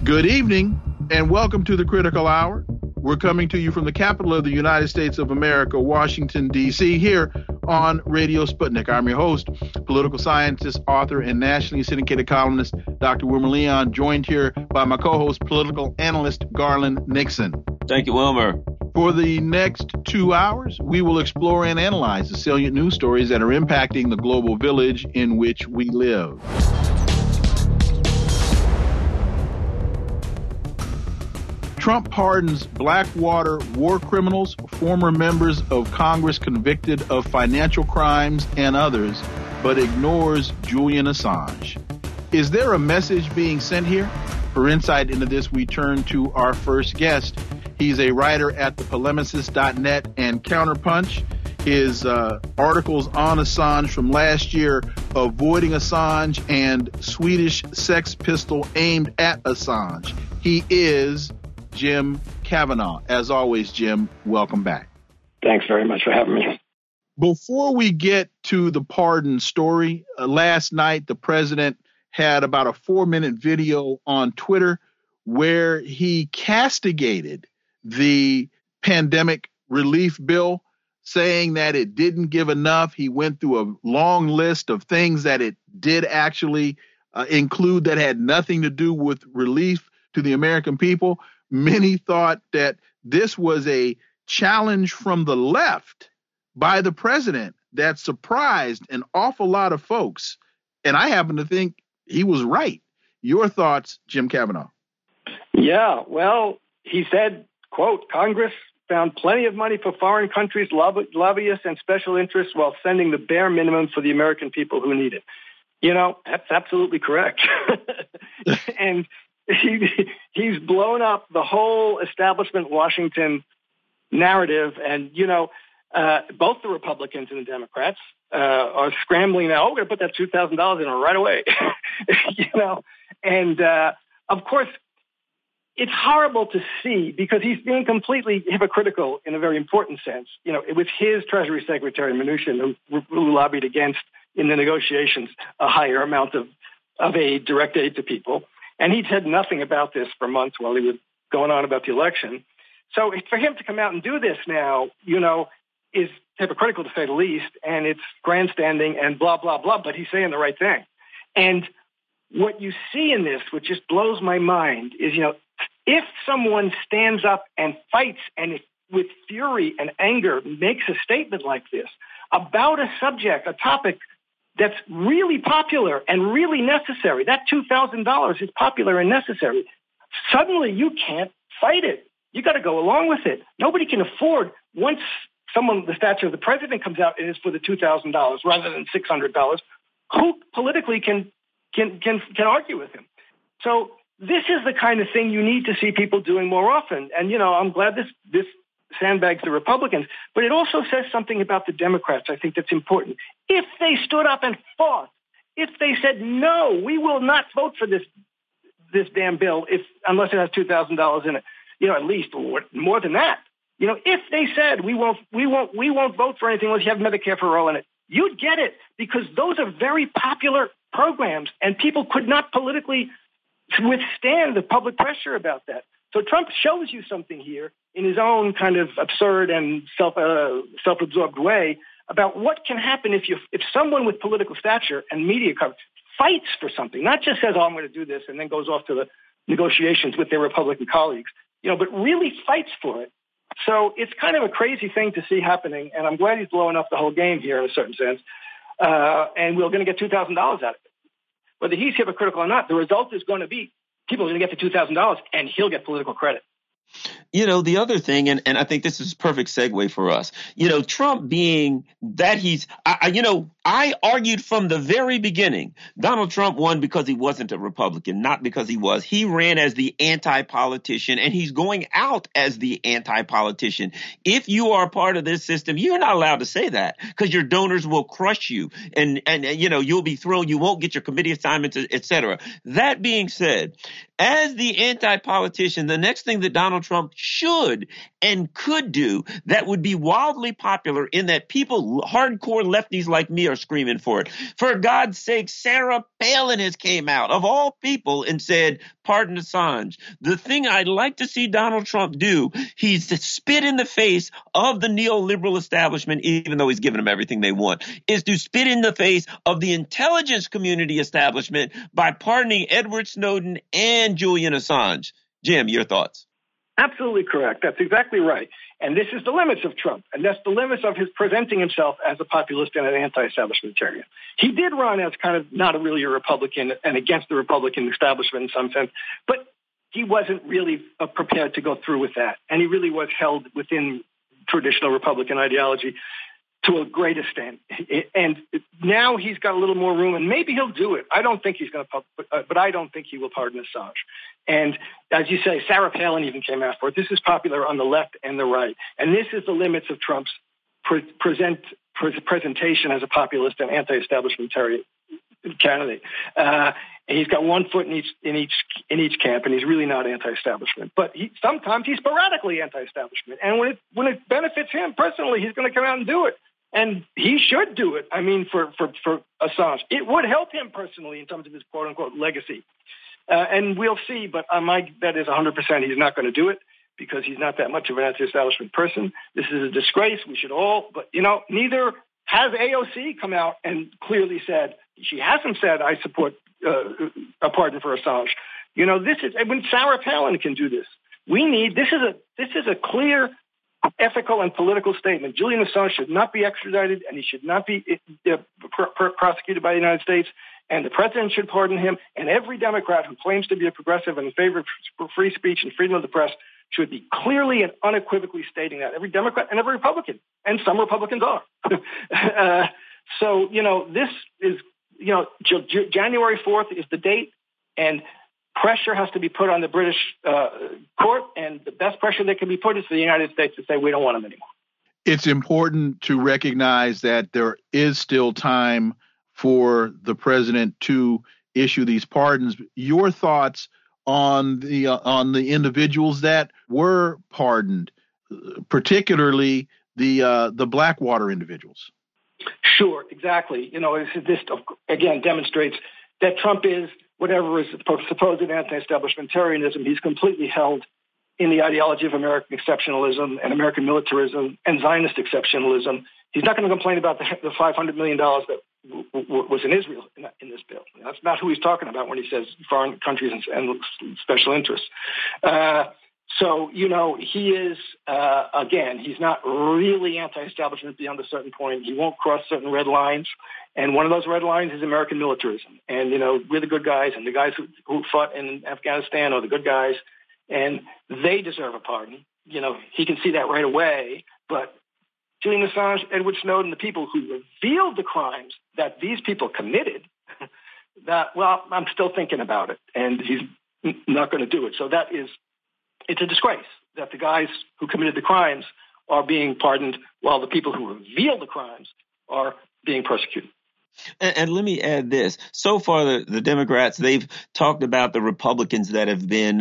Good evening, and welcome to the Critical Hour. We're coming to you from the capital of the United States of America, Washington, D.C., here on Radio Sputnik. I'm your host, political scientist, author, and nationally syndicated columnist, Dr. Wilmer Leon, joined here by my co-host, political analyst, Garland Nixon. Thank you, Wilmer. For the next 2 hours, we will explore and analyze the salient news stories that are impacting the global village in which we live. Trump pardons Blackwater war criminals, former members of Congress convicted of financial crimes and others, but ignores Julian Assange. Is there a message being sent here? For insight into this, we turn to our first guest. He's a writer at thepolemicist.net and Counterpunch. His articles on Assange from last year, Avoiding Assange and Swedish Sex Pistol Aimed at Assange. He is Jim Kavanagh. As always, Jim, welcome back. Thanks very much for having me. Before we get to the pardon story, last night the president had about a 4-minute video on Twitter where he castigated the pandemic relief bill, saying that it didn't give enough. He went through a long list of things that it did actually include that had nothing to do with relief to the American people. Many thought that this was a challenge from the left by the president that surprised an awful lot of folks. And I happen to think he was right. Your thoughts, Jim Kavanagh? Yeah, well, he said, quote, Congress found plenty of money for foreign countries, lobbyists, and special interests while sending the bare minimum for the American people who need it. You know, that's absolutely correct. And he's blown up the whole establishment Washington narrative. And, you know, both the Republicans and the Democrats are scrambling now. Oh, we're going to put that $2,000 in right away. You know, and of course, it's horrible to see because he's being completely hypocritical in a very important sense. You know, it was his Treasury Secretary, Mnuchin, who lobbied against in the negotiations a higher amount of aid, direct aid to people. And he'd said nothing about this for months while he was going on about the election. So for him to come out and do this now, you know, is hypocritical to say the least, and it's grandstanding and blah, blah, blah, but he's saying the right thing. And what you see in this, which just blows my mind, is, you know, if someone stands up and fights and with fury and anger makes a statement like this about a subject, a topic that's really popular and really necessary, that $2,000 is popular and necessary, suddenly you can't fight it. You got to go along with it. Nobody can afford, once someone the stature of the president comes out and is for the $2,000 rather than $600, who politically can argue with him? So this is the kind of thing you need to see people doing more often. And, you know, I'm glad this sandbags the Republicans, but it also says something about the Democrats, I think, that's important. If they stood up and fought, if they said, no, we will not vote for this damn bill unless it has $2,000 in it, you know, at least more than that. You know, if they said we won't vote for anything unless you have Medicare for all in it, you'd get it, because those are very popular programs and people could not politically withstand the public pressure about that. So Trump shows you something here in his own kind of absurd and self-absorbed way about what can happen if someone with political stature and media coverage fights for something, not just says, oh, I'm going to do this, and then goes off to the negotiations with their Republican colleagues, you know, but really fights for it. So it's kind of a crazy thing to see happening, and I'm glad he's blowing up the whole game here in a certain sense, and we're going to get $2,000 out of it. Whether he's hypocritical or not, the result is going to be people are going to get the $2,000 and he'll get political credit. You know, the other thing, and I think this is a perfect segue for us, you know, Trump being that I argued from the very beginning, Donald Trump won because he wasn't a Republican, not because he was. He ran as the anti-politician, and he's going out as the anti-politician. If you are a part of this system, you're not allowed to say that because your donors will crush you and you know, you'll be thrown. You won't get your committee assignments, et cetera. That being said, as the anti-politician, the next thing that Donald Trump should and could do that would be wildly popular in that people, hardcore lefties like me, are screaming for it. For God's sake, Sarah Palin has came out of all people and said, pardon Assange. The thing I'd like to see Donald Trump do, he's to spit in the face of the neoliberal establishment, even though he's given them everything they want, is to spit in the face of the intelligence community establishment by pardoning Edward Snowden and Julian Assange. Jim, your thoughts? Absolutely correct. That's exactly right. And this is the limits of Trump. And that's the limits of his presenting himself as a populist and an anti-establishmentarian. He did run as kind of not really a Republican and against the Republican establishment in some sense, but he wasn't really prepared to go through with that. And he really was held within traditional Republican ideology to a great extent. And now he's got a little more room, and maybe he'll do it. I don't think he's going to, but I don't think he will pardon Assange. And as you say, Sarah Palin even came after it. This is popular on the left and the right. And this is the limits of Trump's presentation as a populist and anti-establishmentarian candidate. He's got one foot in each camp, and he's really not anti-establishment. But sometimes he's sporadically anti-establishment. And when it benefits him personally, he's going to come out and do it. And he should do it. I mean, for Assange, it would help him personally in terms of his quote unquote legacy. And we'll see. But my bet is 100% he's not going to do it because he's not that much of an anti-establishment person. This is a disgrace. We should all. But, neither has AOC come out and clearly said, she hasn't said, I support a pardon for Assange. This is when Sarah Palin can do this. This is a clear ethical and political statement. Julian Assange should not be extradited, and he should not be prosecuted by the United States, and the president should pardon him, and every Democrat who claims to be a progressive and in favor of free speech and freedom of the press should be clearly and unequivocally stating that. Every Democrat and every Republican, and some Republicans are. So, this is, January 4th is the date, and pressure has to be put on the British court, and the best pressure that can be put is for the United States to say we don't want them anymore. It's important to recognize that there is still time for the president to issue these pardons. Your thoughts on the individuals that were pardoned, particularly the Blackwater individuals? Sure, exactly. This again demonstrates that Trump is, whatever is supposed anti-establishmentarianism, he's completely held in the ideology of American exceptionalism and American militarism and Zionist exceptionalism. He's not going to complain about the $500 million that was in Israel in this bill. That's not who he's talking about when he says foreign countries and special interests. So, he is, again, he's not really anti-establishment beyond a certain point. He won't cross certain red lines. And one of those red lines is American militarism. And, we're the good guys, and the guys who fought in Afghanistan are the good guys, and they deserve a pardon. He can see that right away. But Julian Assange, Edward Snowden, the people who revealed the crimes that these people committed, I'm still thinking about it, and he's not going to do it. So it's a disgrace that the guys who committed the crimes are being pardoned while the people who revealed the crimes are being persecuted. And let me add this. So far, the Democrats, they've talked about the Republicans that have been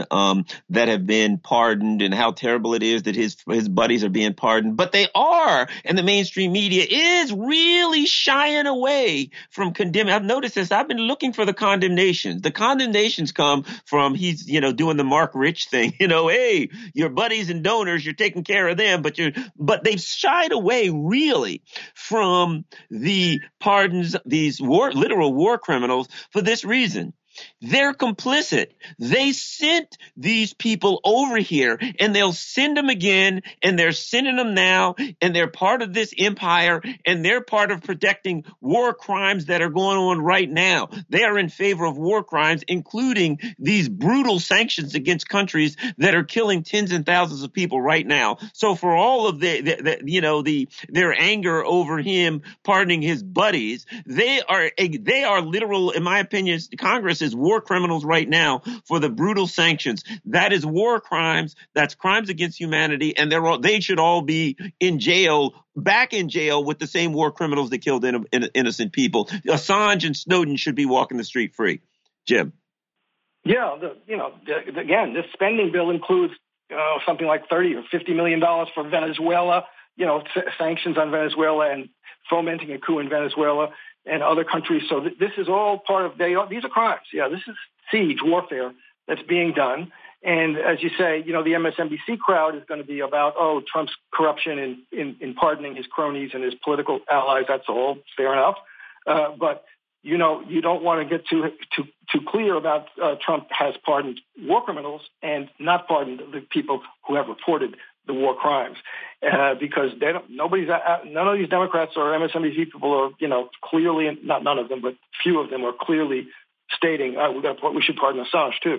pardoned and how terrible it is that his buddies are being pardoned. But they are, and the mainstream media is really shying away from condemning. I've noticed this. I've been looking for the condemnations. The condemnations come from he's doing the Mark Rich thing. Hey, your buddies and donors, you're taking care of them, but they've shied away really from the pardons. These literal war criminals for this reason. They're complicit. They sent these people over here, and they'll send them again, and they're sending them now, and they're part of this empire, and they're part of protecting war crimes that are going on right now. They are in favor of war crimes, including these brutal sanctions against countries that are killing tens and thousands of people right now. So for all of their anger over him pardoning his buddies, they are literal, in my opinion, Congress is war criminals right now for the brutal sanctions. That is war crimes. That's crimes against humanity, and they should all be back in jail with the same war criminals that killed innocent people. Assange and Snowden should be walking the street free. Jim. Yeah, again, this spending bill includes something like $30 or $50 million for Venezuela. Sanctions on Venezuela and fomenting a coup in Venezuela and other countries. So this is all part of these are crimes. Yeah, this is siege warfare that's being done. And as you say, the MSNBC crowd is going to be about, Trump's corruption in pardoning his cronies and his political allies. That's all fair enough. But you don't want to get too clear about Trump has pardoned war criminals and not pardoned the people who have reported the war crimes, because none of these Democrats or MSNBC people are, clearly, not none of them, but few of them are clearly stating we should pardon Assange too.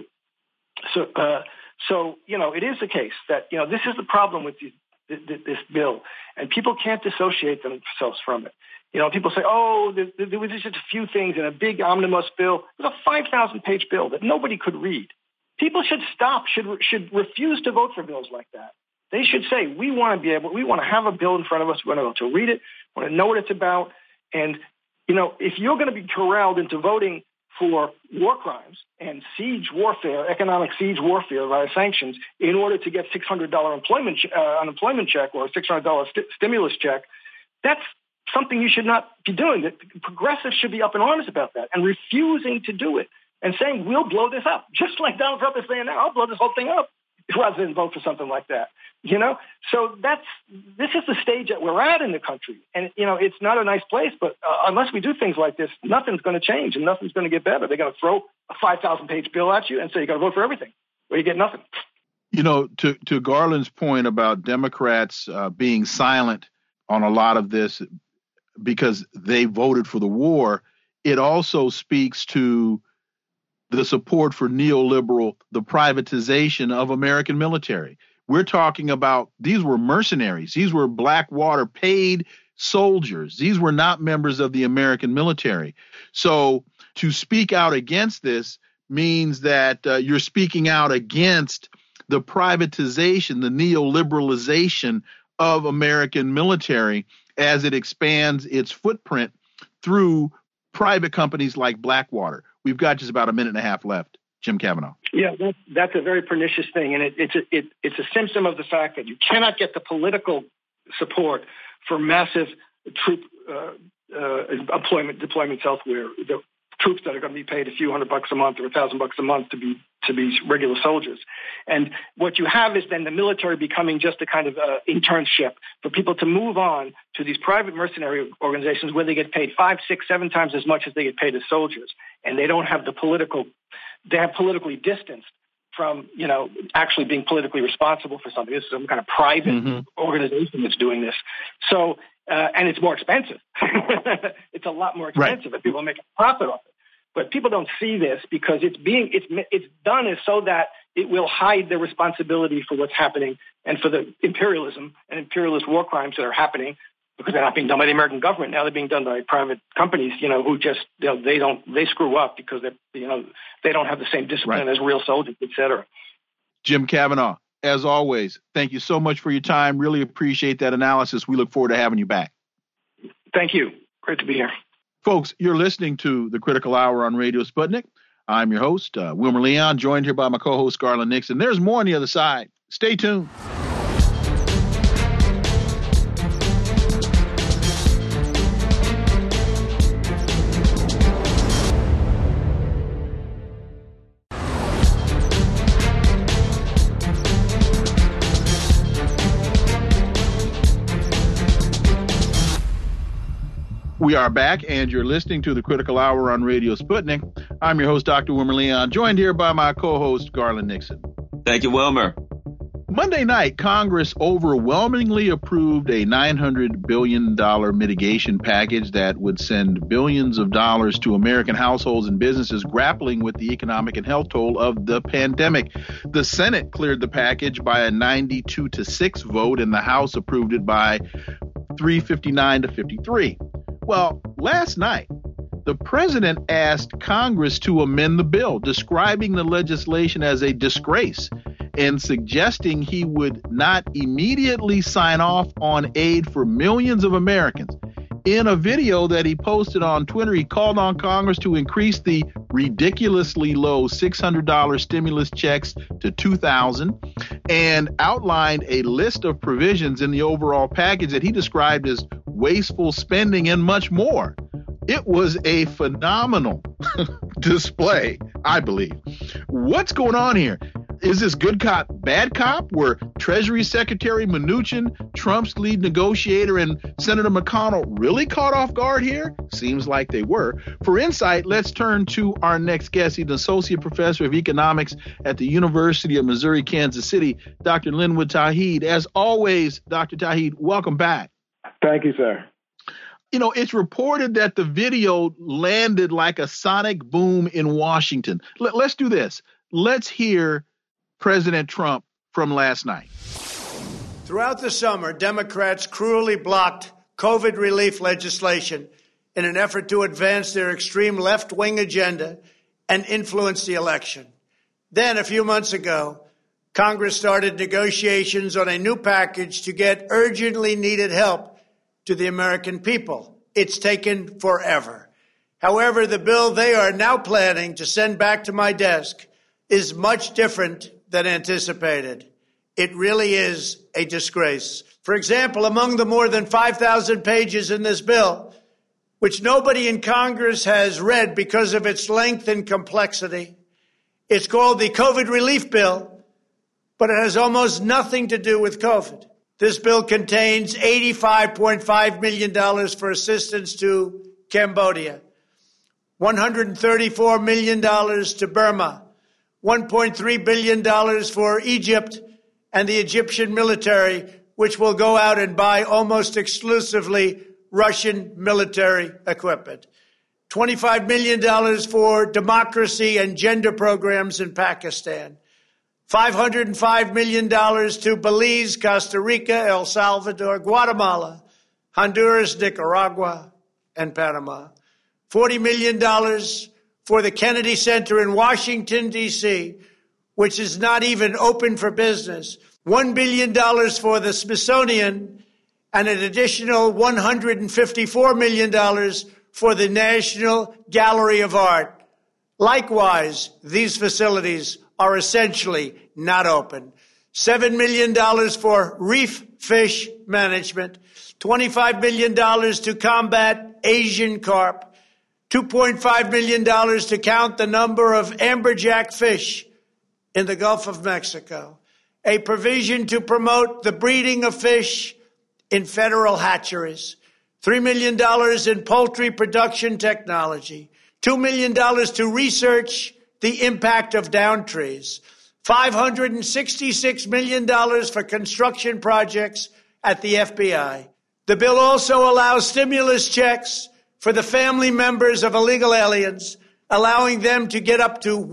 So it is the case that this is the problem with this bill, and people can't dissociate themselves from it. People say, there was just a few things in a big omnibus bill. It was a 5,000-page bill that nobody could read. People should should refuse to vote for bills like that. They should say, we want to have a bill in front of us. We want to be able to read it. We want to know what it's about. And, if you're going to be corralled into voting for war crimes and economic siege warfare via sanctions in order to get $600 unemployment check or a $600 stimulus check, that's something you should not be doing. The progressives should be up in arms about that and refusing to do it and saying, we'll blow this up, just like Donald Trump is saying now, I'll blow this whole thing up, rather than vote for something like that. So this is the stage that we're at in the country. And, it's not a nice place, but unless we do things like this, nothing's going to change and nothing's going to get better. They're going to throw a 5,000-page bill at you and say you got to vote for everything, or you get nothing. To Garland's point about Democrats being silent on a lot of this because they voted for the war, it also speaks to the support for neoliberal, the privatization of American military. We're talking about, these were mercenaries. These were Blackwater paid soldiers. These were not members of the American military. So to speak out against this means that you're speaking out against the privatization, the neoliberalization of American military as it expands its footprint through private companies like Blackwater. We've got just about a minute and a half left. Jim Kavanagh. Yeah, that's a very pernicious thing, and it's a symptom of the fact that you cannot get the political support for massive troop deployments elsewhere. The troops that are going to be paid a few $100 a month or $1,000 a month to be regular soldiers, and what you have is then the military becoming just a kind of internship for people to move on to these private mercenary organizations where they get paid 5, 6, 7 times as much as they get paid as soldiers, and they don't have they have politically distanced from, actually being politically responsible for something. This is some kind of private organization that's doing this. So, and it's more expensive. It's a lot more expensive, and people make a profit off it. But people don't see this because it's done is so that it will hide the responsibility for what's happening and for the imperialism and imperialist war crimes that are happening, because they're not being done by the American government. Now they're being done by private companies, who just, they screw up because they don't have the same discipline as real soldiers, et cetera. Jim Kavanagh, as always, thank you so much for your time. Really appreciate that analysis. We look forward to having you back. Thank you. Great to be here. Folks, you're listening to The Critical Hour on Radio Sputnik. I'm your host, Wilmer Leon, joined here by my co-host, Garland Nixon. There's more on the other side. Stay tuned. We are back, and you're listening to The Critical Hour on Radio Sputnik. I'm your host, Dr. Wilmer Leon, joined here by my co-host, Garland Nixon. Thank you, Wilmer. Monday night, Congress overwhelmingly approved a $900 billion mitigation package that would send billions of dollars to American households and businesses grappling with the economic and health toll of the pandemic. The Senate cleared the package by a 92-6 vote, and the House approved it by 359-53. Well, last night, the president asked Congress to amend the bill, describing the legislation as a disgrace and suggesting he would not immediately sign off on aid for millions of Americans. In a video that he posted on Twitter, he called on Congress to increase the ridiculously low $600 stimulus checks to $2,000 and outlined a list of provisions in the overall package that he described as wasteful spending and much more. It was a phenomenal display. I believe. What's going on here? Is this good cop, bad cop? Were Treasury Secretary Mnuchin, Trump's lead negotiator, and Senator McConnell really caught off guard here? Seems like they were. For insight, let's turn to our next guest. He's an associate professor of economics at the University of Missouri, Kansas City, Dr. Linwood Tauheed. As always, Dr. Tauheed, welcome back. Thank you, sir. You know, it's reported that the video landed like a sonic boom in Washington. Let's do this. Let's hear President Trump from last night. Throughout the summer, Democrats cruelly blocked COVID relief legislation in an effort to advance their extreme left-wing agenda and influence the election. Then, a few months ago, Congress started negotiations on a new package to get urgently needed help to the American people. It's taken forever. However, the bill they are now planning to send back to my desk is much different than anticipated. It really is a disgrace. For example, among the more than 5,000 pages in this bill, which nobody in Congress has read because of its length and complexity, it's called the COVID Relief Bill, but it has almost nothing to do with COVID. This bill contains $85.5 million for assistance to Cambodia, $134 million to Burma, $1.3 billion for Egypt and the Egyptian military, which will go out and buy almost exclusively Russian military equipment, $25 million for democracy and gender programs in Pakistan, $505 million to Belize, Costa Rica, El Salvador, Guatemala, Honduras, Nicaragua, and Panama, $40 million for the Kennedy Center in Washington, D.C., which is not even open for business, $1 billion for the Smithsonian, and an additional $154 million for the National Gallery of Art. Likewise, these facilities are essentially not open. $7 million for reef fish management, $25 million to combat Asian carp, $2.5 million to count the number of amberjack fish in the Gulf of Mexico, a provision to promote the breeding of fish in federal hatcheries, $3 million in poultry production technology, $2 million to research the impact of down trees, $566 million for construction projects at the FBI. The bill also allows stimulus checks for the family members of illegal aliens, allowing them to get up to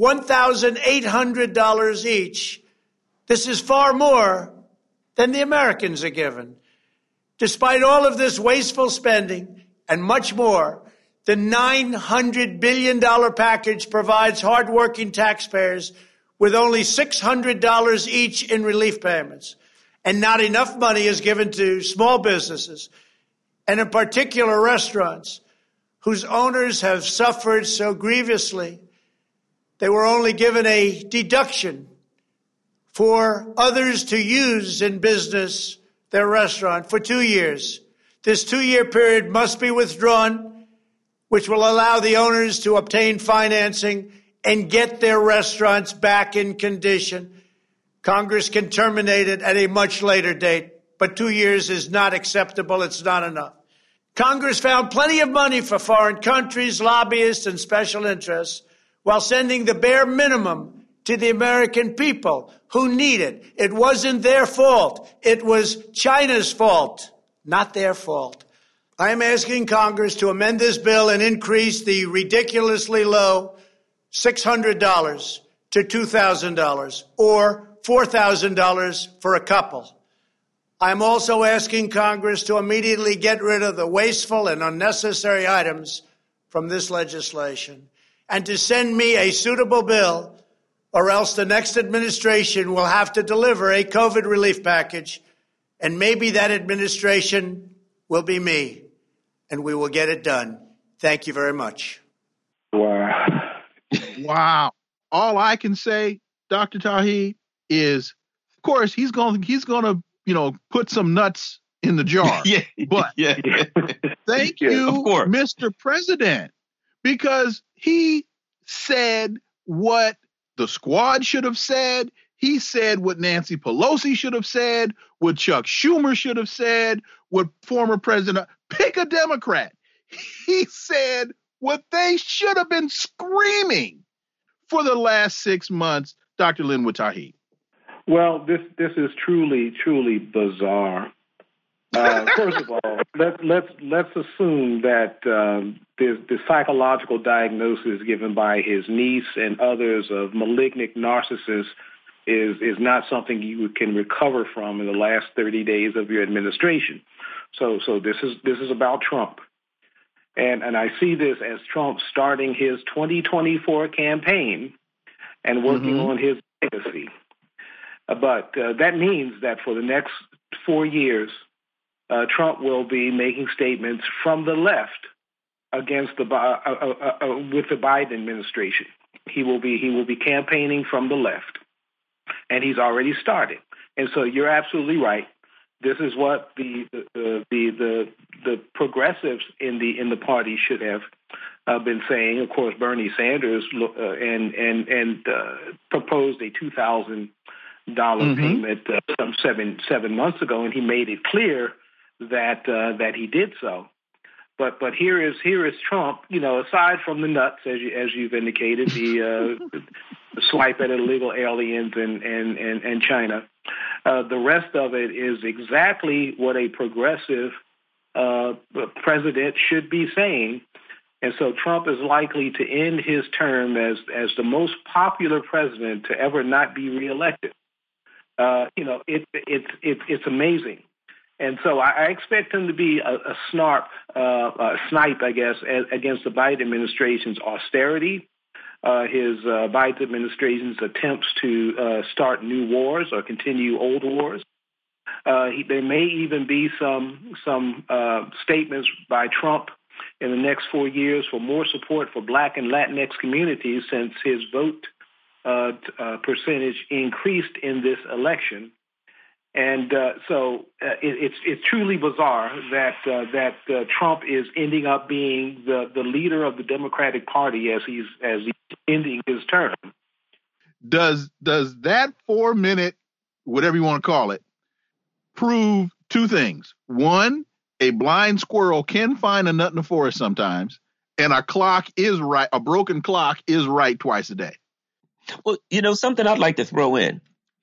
$1,800 each. This is far more than the Americans are given. Despite all of this wasteful spending and much more, the $900 billion package provides hardworking taxpayers with only $600 each in relief payments. And not enough money is given to small businesses, and in particular restaurants, whose owners have suffered so grievously. They were only given a deduction for others to use in business their restaurant for 2 years. This 2-year period must be withdrawn, which will allow the owners to obtain financing and get their restaurants back in condition. Congress can terminate it at a much later date, but 2 years is not acceptable. It's not enough. Congress found plenty of money for foreign countries, lobbyists, and special interests while sending the bare minimum to the American people who need it. It wasn't their fault. It was China's fault, not their fault. I am asking Congress to amend this bill and increase the ridiculously low $600 to $2,000 or $4,000 for a couple. I'm also asking Congress to immediately get rid of the wasteful and unnecessary items from this legislation and to send me a suitable bill, or else the next administration will have to deliver a COVID relief package, and maybe that administration will be me, and we will get it done. Thank you very much. Wow. Wow. All I can say, Dr. Tauheed, is, of course, he's going to, put some nuts in the jar. Thank you, Mr. President, because he said what the squad should have said. He said what Nancy Pelosi should have said, what Chuck Schumer should have said, what former president, pick a Democrat. He said what they should have been screaming for the last 6 months, Dr. Linwood Tauheed. Well, this is truly bizarre. First of all, let's assume that the psychological diagnosis given by his niece and others of malignant narcissists is not something you can recover from in the last 30 days of your administration. So this is about Trump. And I see this as Trump starting his 2024 campaign and working on his legacy. But that means that for the next 4 years, Trump will be making statements from the left against with the Biden administration. He will be campaigning from the left, and he's already started. And so you're absolutely right. This is what the progressives in the party should have been saying. Of course, Bernie Sanders proposed a $2,000 payment some seven months ago, and he made it clear that he did so. But here is Trump. Aside from the nuts, as you've indicated, the swipe at illegal aliens and China. The rest of it is exactly what a progressive president should be saying. And so Trump is likely to end his term as the most popular president to ever not be reelected. It's amazing. And so I expect him to be a snipe, I guess, against the Biden administration's austerity, his Biden administration's attempts to start new wars or continue old wars. There may even be some statements by Trump in the next 4 years for more support for Black and Latinx communities, since his vote percentage increased in this election. And so it's truly bizarre that Trump is ending up being the leader of the Democratic Party as he's ending his term. Does that 4 minute, whatever you want to call it, prove two things? One, a blind squirrel can find a nut in the forest sometimes, and a clock is right. A broken clock is right twice a day. Well, something I'd like to throw in.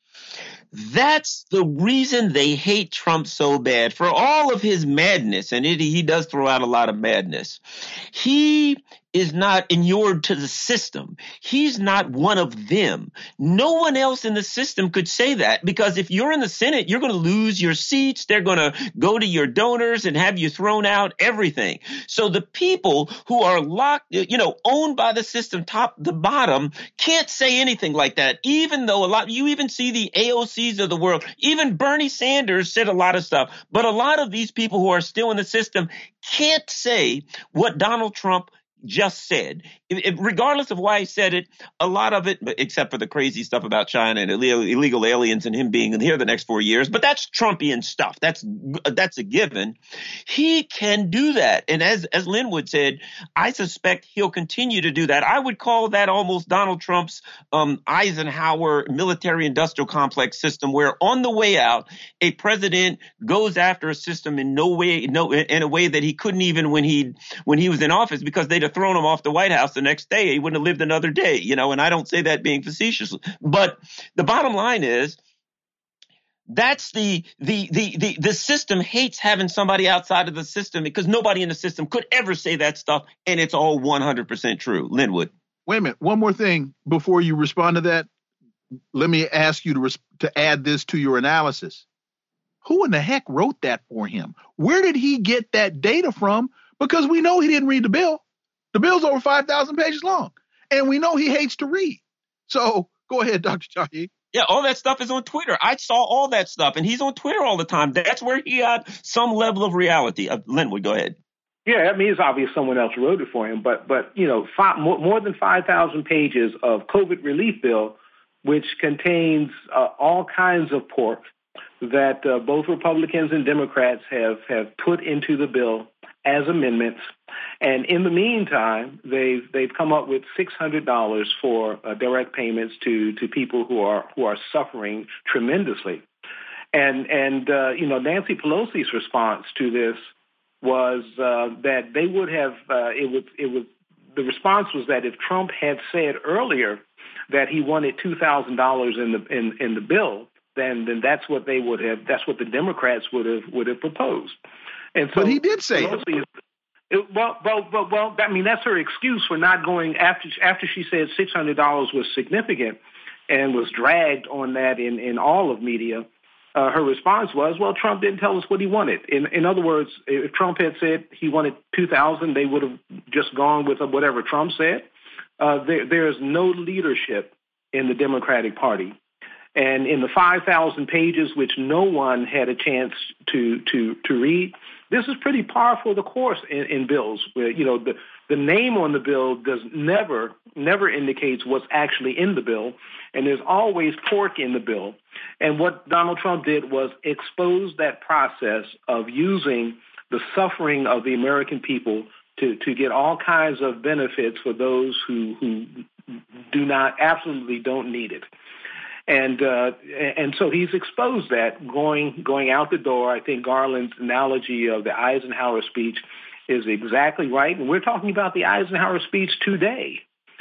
That's the reason they hate Trump so bad, for all of his madness, and he does throw out a lot of madness. He is not inured to the system. He's not one of them. No one else in the system could say that, because if you're in the Senate, you're going to lose your seats. They're going to go to your donors and have you thrown out, everything. So the people who are locked, owned by the system, top to bottom, can't say anything like that, even though you even see the AOCs of the world, even Bernie Sanders said a lot of stuff. But a lot of these people who are still in the system can't say what Donald Trump just said. Regardless of why he said it, a lot of it, except for the crazy stuff about China and illegal aliens and him being here the next 4 years, but that's Trumpian stuff. That's a given. He can do that. And as Linwood said, I suspect he'll continue to do that. I would call that almost Donald Trump's Eisenhower military industrial complex system, where on the way out, a president goes after a system in a way that he couldn't even when he was in office, because they'd have thrown him off the White House the next day. He wouldn't have lived another day, and I don't say that being facetious. But the bottom line is, that's the system hates having somebody outside of the system, because nobody in the system could ever say that stuff, and it's all 100% true. Linwood. Wait a minute. One more thing before you respond to that. Let me ask you to add this to your analysis. Who in the heck wrote that for him? Where did he get that data from? Because we know he didn't read the bill. The bill's over 5,000 pages long, and we know he hates to read. So go ahead, Dr. Tauheed. Yeah, all that stuff is on Twitter. I saw all that stuff, and he's on Twitter all the time. That's where he got some level of reality. Linwood, go ahead. Yeah, I mean, it's obvious someone else wrote it for him, but more than 5,000 pages of COVID relief bill, which contains all kinds of pork that both Republicans and Democrats have put into the bill as amendments. And in the meantime, they've come up with $600 for direct payments to people who are suffering tremendously. And Nancy Pelosi's response to this was that they would have the response was that if Trump had said earlier that he wanted $2,000 in the bill, then that's what the Democrats would have proposed. And so, but he did say Pelosi well, I mean, that's her excuse for not going after she said $600 was significant and was dragged on that in all of media. Her response was, well, Trump didn't tell us what he wanted. In other words, if Trump had said he wanted $2,000, they would have just gone with whatever Trump said. There is no leadership in the Democratic Party. And in the 5,000 pages, which no one had a chance to read, this is pretty par for the course in bills, where the name on the bill never indicates what's actually in the bill, and there's always pork in the bill. And what Donald Trump did was expose that process of using the suffering of the American people to get all kinds of benefits for those who absolutely don't need it. And so he's exposed that going out the door. I think Garland's analogy of the Eisenhower speech is exactly right. And we're talking about the Eisenhower speech today,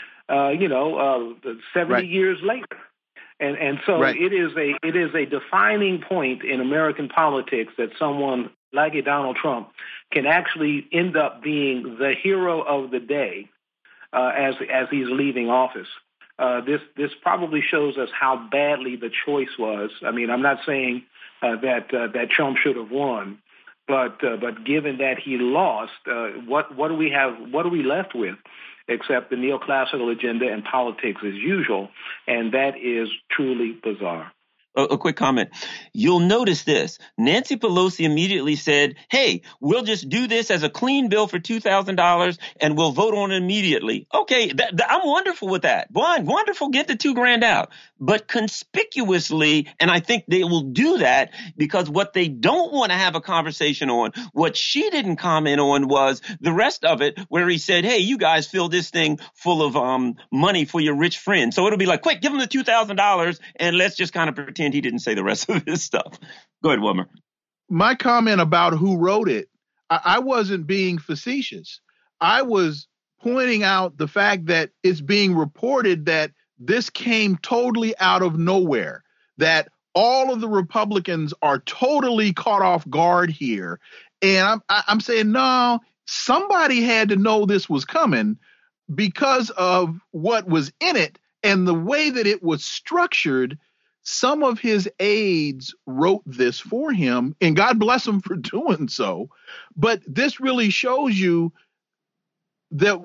70 years later. And so right. it is a defining point in American politics that someone like a Donald Trump can actually end up being the hero of the day as he's leaving office. This probably shows us how badly the choice was. I mean, I'm not saying that Trump should have won, but given that he lost, what do we have? What are we left with? Except the neoclassical agenda and politics as usual, and that is truly bizarre. A quick comment. You'll notice this. Nancy Pelosi immediately said, hey, we'll just do this as a clean bill for $2,000 and we'll vote on it immediately. Okay, I'm wonderful with that. Wonderful. Get the $2,000 out. But conspicuously, and I think they will do that because what they don't want to have a conversation on, what she didn't comment on was the rest of it where he said, hey, you guys fill this thing full of money for your rich friends. So it'll be like, quick, give them the $2,000 and let's just kind of pretend he didn't say the rest of his stuff. Go ahead, Wilmer. My comment about who wrote it, I wasn't being facetious. I was pointing out the fact that it's being reported that this came totally out of nowhere, that all of the Republicans are totally caught off guard here. And I'm saying, no, somebody had to know this was coming because of what was in it and the way that it was structured. Some of his aides wrote this for him, and God bless him for doing so. But this really shows you that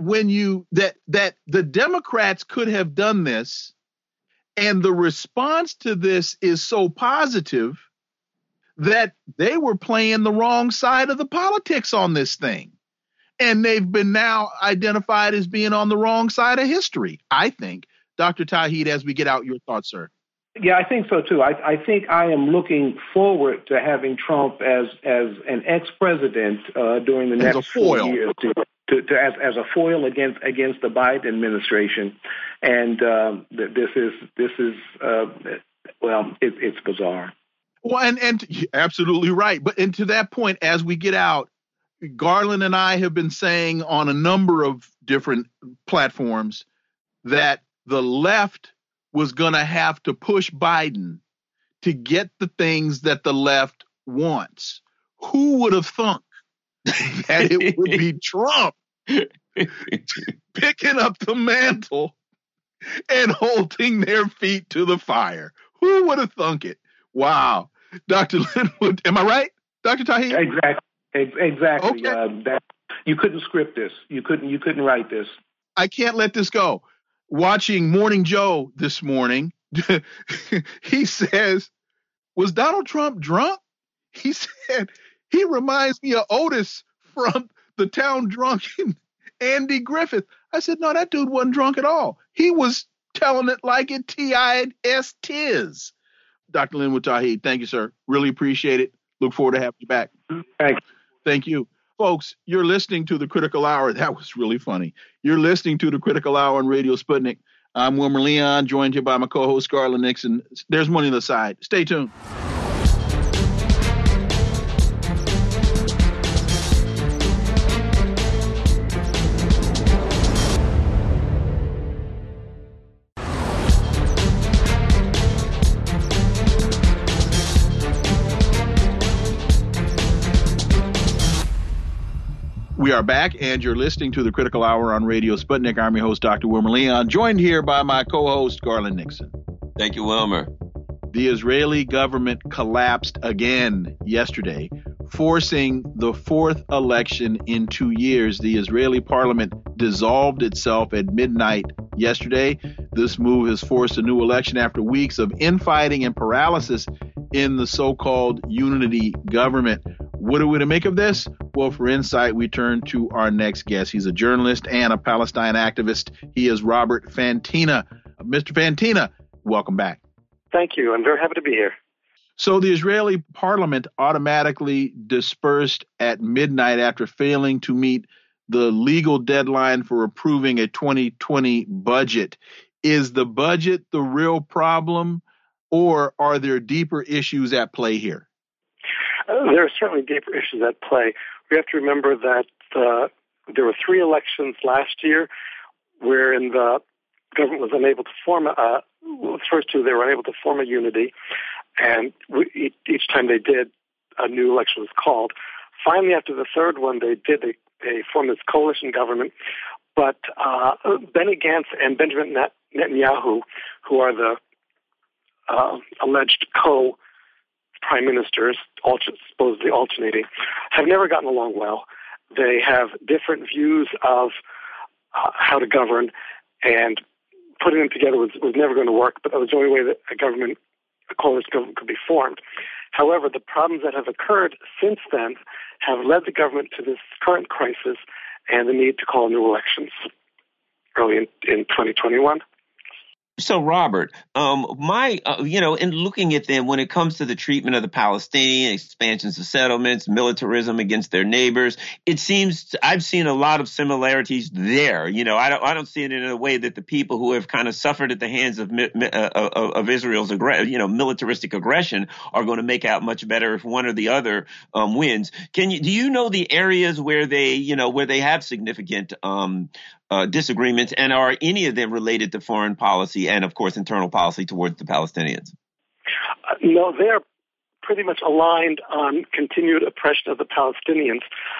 that the Democrats could have done this, and the response to this is so positive that they were playing the wrong side of the politics on this thing. And they've been now identified as being on the wrong side of history, I think. Dr. Tauheed, as we get out, your thoughts, sir. Yeah, I think so, too. I think I am looking forward to having Trump as an ex-president during the next 4 years as a foil against the Biden administration. And it's bizarre. Well, and absolutely right. But and to that point, as we get out, Garland and I have been saying on a number of different platforms that the left was going to have to push Biden to get the things that the left wants. Who would have thunk that it would be Trump picking up the mantle and holding their feet to the fire? Who would have thunk it? Wow. Dr. Linwood, am I right, Dr. Tauheed? Exactly. Okay. That you couldn't script this. You couldn't write this. I can't let this go. Watching Morning Joe this morning, he says, was Donald Trump drunk? He said, he reminds me of Otis from the Town Drunk and Andy Griffith. I said, no, that dude wasn't drunk at all. He was telling it like it tis. Dr. Linwood Tauheed, thank you, sir. Really appreciate it. Look forward to having you back. Thanks. Thank you. Folks, you're listening to the Critical Hour. That was really funny. You're listening to the Critical Hour on Radio Sputnik. I'm Wilmer Leon, joined here by my co-host, Garland Nixon. There's money on the side. Stay tuned. We are back, and you're listening to the Critical Hour on Radio Sputnik. I'm your host, Dr. Wilmer Leon, joined here by my co-host, Garland Nixon. Thank you, Wilmer. The Israeli government collapsed again yesterday, forcing the fourth election in 2 years. The Israeli parliament dissolved itself at midnight yesterday. This move has forced a new election after weeks of infighting and paralysis in the so-called unity government. What are we to make of this? Well, for insight, we turn to our next guest. He's a journalist and a Palestine activist. He is Robert Fantina. Mr. Fantina, welcome back. Thank you. I'm very happy to be here. So the Israeli parliament automatically dispersed at midnight after failing to meet the legal deadline for approving a 2020 budget. Is the budget the real problem, or are there deeper issues at play here? There are certainly deeper issues at play. We have to remember that there were 3 elections last year wherein the government was unable to form the first 2, they were unable to form a unity, and each time they did, a new election was called. Finally, after the third one, they formed this coalition government, but Benny Gantz and Benjamin Netanyahu, who are the alleged co-prime ministers, supposedly alternating, have never gotten along well. They have different views of how to govern, and putting them together was never going to work, but that was the only way that a coalition government could be formed. However, the problems that have occurred since then have led the government to this current crisis and the need to call new elections early in 2021. So, Robert, in looking at them, when it comes to the treatment of the Palestinians, expansions of settlements, militarism against their neighbors, it seems I've seen a lot of similarities there. I don't see it in a way that the people who have kind of suffered at the hands of Israel's militaristic aggression are going to make out much better if one or the other wins. Do you know the areas where they have significant disagreements, and are any of them related to foreign policy and, of course, internal policy towards the Palestinians? No, they're pretty much aligned on continued oppression of the Palestinians.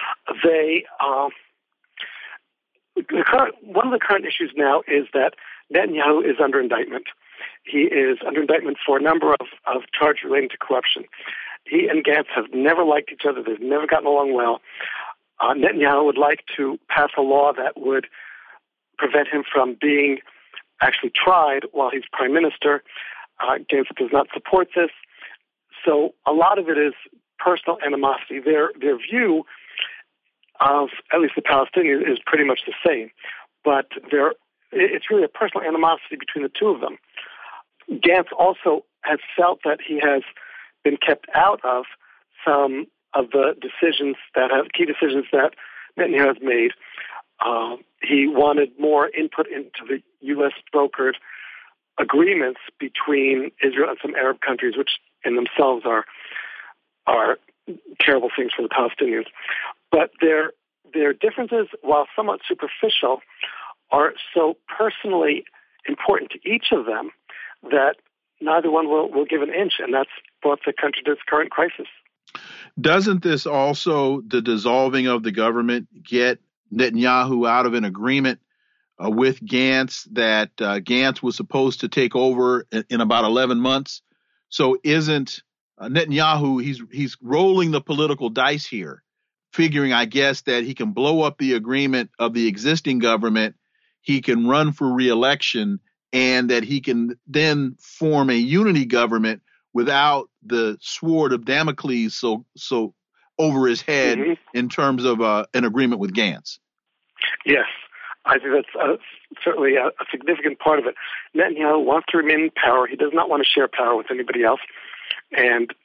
One of the current issues now is that Netanyahu is under indictment. He is under indictment for a number of charges relating to corruption. He and Gantz have never liked each other. They've never gotten along well. Netanyahu would like to pass a law that would prevent him from being actually tried while he's prime minister. Gantz does not support this. So a lot of it is personal animosity. Their view of at least the Palestinians is pretty much the same, but it's really a personal animosity between the two of them. Gantz also has felt that he has been kept out of some of the key decisions that Netanyahu has made. He wanted more input into the U.S. brokered agreements between Israel and some Arab countries, which in themselves are terrible things for the Palestinians. But their differences, while somewhat superficial, are so personally important to each of them that neither one will give an inch, and that's brought the country to its current crisis. Doesn't this also, the dissolving of the government, get Netanyahu out of an agreement with Gantz that Gantz was supposed to take over in about 11 months? So isn't Netanyahu, he's rolling the political dice here, figuring, I guess, that he can blow up the agreement of the existing government, he can run for re-election, and that he can then form a unity government without the sword of Damocles so over his head in terms of an agreement with Gantz. Yes, I think that's certainly a significant part of it. Netanyahu wants to remain in power. He does not want to share power with anybody else. And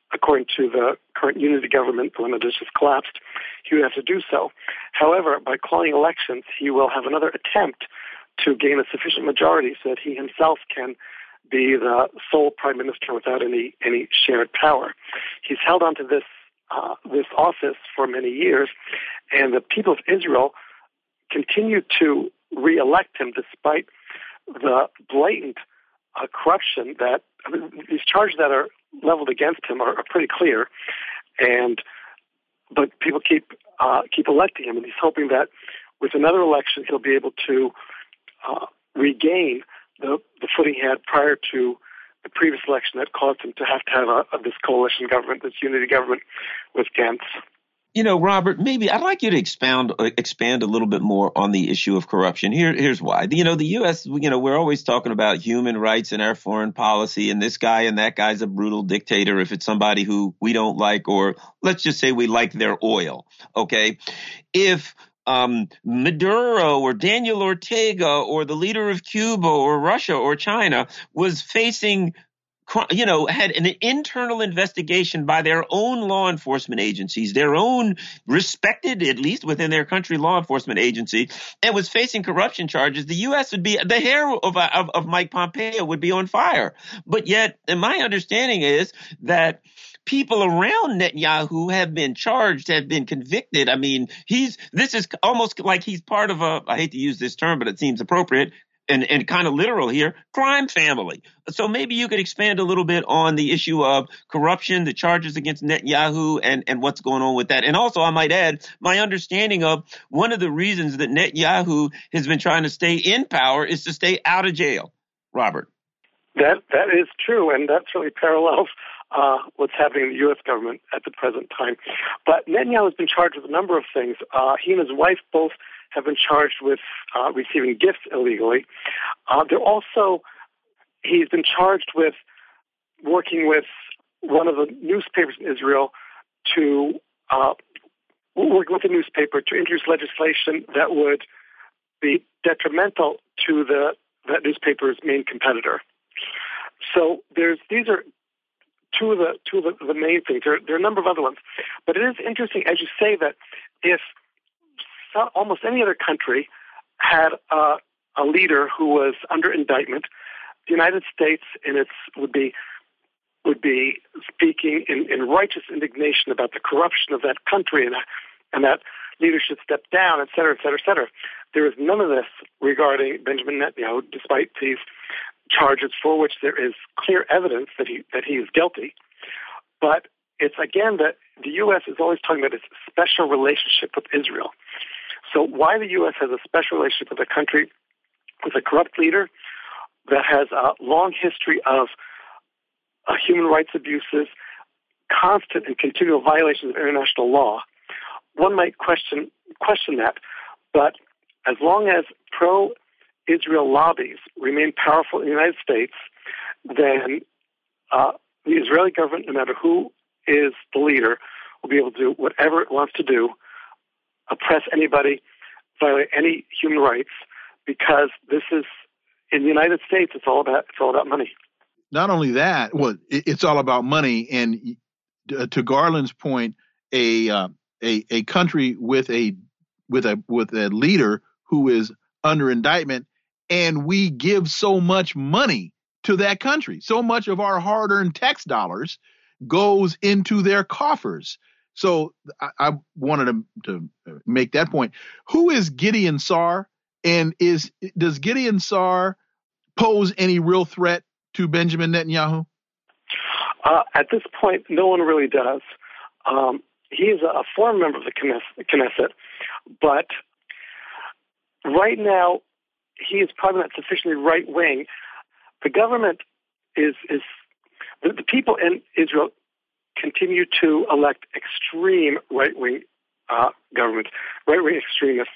according to the current unity government, the one that has just collapsed, he would have to do so. However, by calling elections, he will have another attempt to gain a sufficient majority so that he himself can be the sole prime minister without any shared power. He's held on to this office for many years, and the people of Israel continue to re-elect him despite the blatant corruption that these charges that are leveled against him are pretty clear, but people keep electing him, and he's hoping that with another election he'll be able to regain the footing he had prior to the previous election that caused him to have this coalition government, this unity government with Gantz. Robert, maybe I'd like you to expand a little bit more on the issue of corruption. Here's why. The U.S., we're always talking about human rights in our foreign policy, and this guy and that guy's a brutal dictator if it's somebody who we don't like, or let's just say we like their oil. Okay. If Maduro or Daniel Ortega or the leader of Cuba or Russia or China was facing had an internal investigation by their own law enforcement agencies, their own respected, at least within their country, law enforcement agency, and was facing corruption charges, the U.S. would be, the hair of Mike Pompeo would be on fire. But yet, and my understanding is that people around Netanyahu have been charged, have been convicted. I mean, this is almost like he's part of I hate to use this term, but it seems appropriate, and kind of literal here, crime family. So maybe you could expand a little bit on the issue of corruption, the charges against Netanyahu, and what's going on with that. And also, I might add, my understanding of one of the reasons that Netanyahu has been trying to stay in power is to stay out of jail. Robert. That is true, and that certainly parallels what's happening in the U.S. government at the present time. But Netanyahu has been charged with a number of things. He and his wife both have been charged with receiving gifts illegally. He's been charged with working with one of the newspapers in Israel to work with the newspaper to introduce legislation that would be detrimental to that newspaper's main competitor. So these are two of the main things. There are a number of other ones, but it is interesting, as you say, that if almost any other country had a leader who was under indictment, the United States would be speaking in righteous indignation about the corruption of that country and that leader should step down, et cetera, et cetera, et cetera. There is none of this regarding Benjamin Netanyahu, despite these charges for which there is clear evidence that he is guilty. But it's again that the U.S. is always talking about its special relationship with Israel. So why the U.S. has a special relationship with a country with a corrupt leader that has a long history of human rights abuses, constant and continual violations of international law, one might question that. But as long as pro-Israel lobbies remain powerful in the United States, then the Israeli government, no matter who is the leader, will be able to do whatever it wants to do, oppress anybody, violate any human rights, because this is, in the United States, it's all about money. Not only that, it's all about money. And to Garland's point, a country with a leader who is under indictment, and we give so much money to that country. So much of our hard-earned tax dollars goes into their coffers. So I wanted to make that point. Who is Gideon Sa'ar, and does Gideon Sa'ar pose any real threat to Benjamin Netanyahu? At this point, no one really does. He is a former member of the Knesset, but right now he is probably not sufficiently right-wing. The government the people in Israel continue to elect extreme right-wing government, right-wing extremists.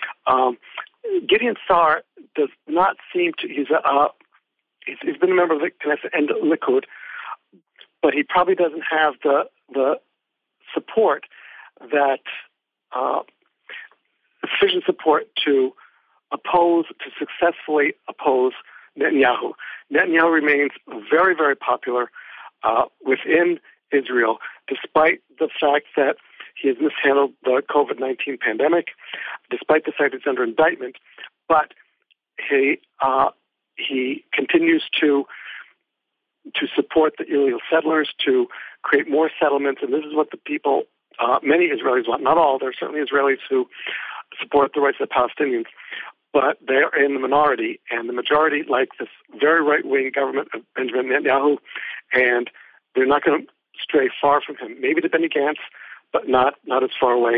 Gideon Sa'ar does not seem to. He's been a member of the Knesset and the Likud, but he probably doesn't have the support that sufficient support to successfully oppose Netanyahu. Netanyahu remains very, very popular within Israel, despite the fact that he has mishandled the COVID-19 pandemic, despite the fact it's under indictment. But he continues to support the illegal settlers, to create more settlements, and this is what the people, many Israelis want. Not all. There are certainly Israelis who support the rights of the Palestinians, but they're in the minority, and the majority like this very right-wing government of Benjamin Netanyahu, and they're not going to stray far from him. Maybe to Benny Gantz, but not as far away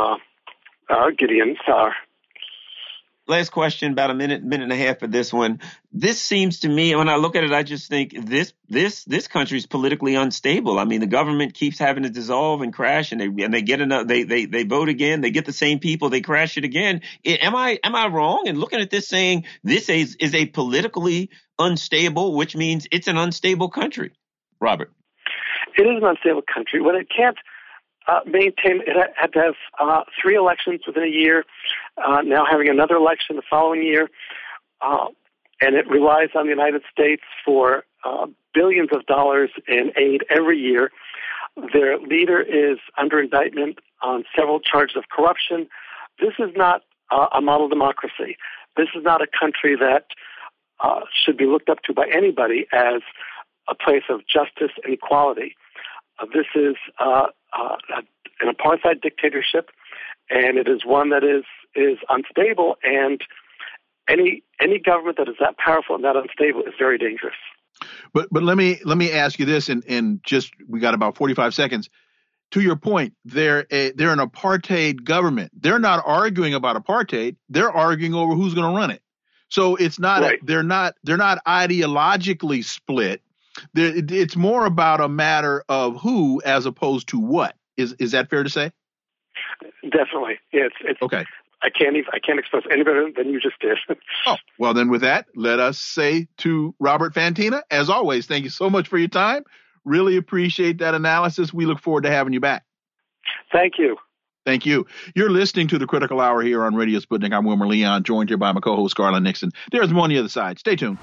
as Gideon Saar. Last question, about a minute and a half for this one. This seems to me, when I look at it, I just think this country is politically unstable. I mean, the government keeps having to dissolve and crash, and they get another. They vote again. They get the same people. They crash it again. Am I wrong in looking at this, saying this is a politically unstable, which means it's an unstable country? Robert, it is an unstable country. When it can't maintain, it had to have 3 elections within a year, now having another election the following year, and it relies on the United States for billions of dollars in aid every year. Their leader is under indictment on several charges of corruption. This is not a model democracy. This is not a country that should be looked up to by anybody as a place of justice and equality. This is an apartheid dictatorship, and it is one that is unstable. And any government that is that powerful and that unstable is very dangerous. But let me ask you this, and just we got about 45 seconds. To your point, they're an apartheid government. They're not arguing about apartheid. They're arguing over who's going to run it. So it's not right. They're not ideologically split. It's more about a matter of who as opposed to what. Is that fair to say? Definitely. Yeah, it's okay. I can't express any better than you just did. Oh, well, then with that, let us say to Robert Fantina, as always, thank you so much for your time. Really appreciate that analysis. We look forward to having you back. Thank you. Thank you. You're listening to the Critical Hour here on Radio Sputnik. I'm Wilmer Leon, joined here by my co-host, Garland Nixon. There's more on the other side. Stay tuned.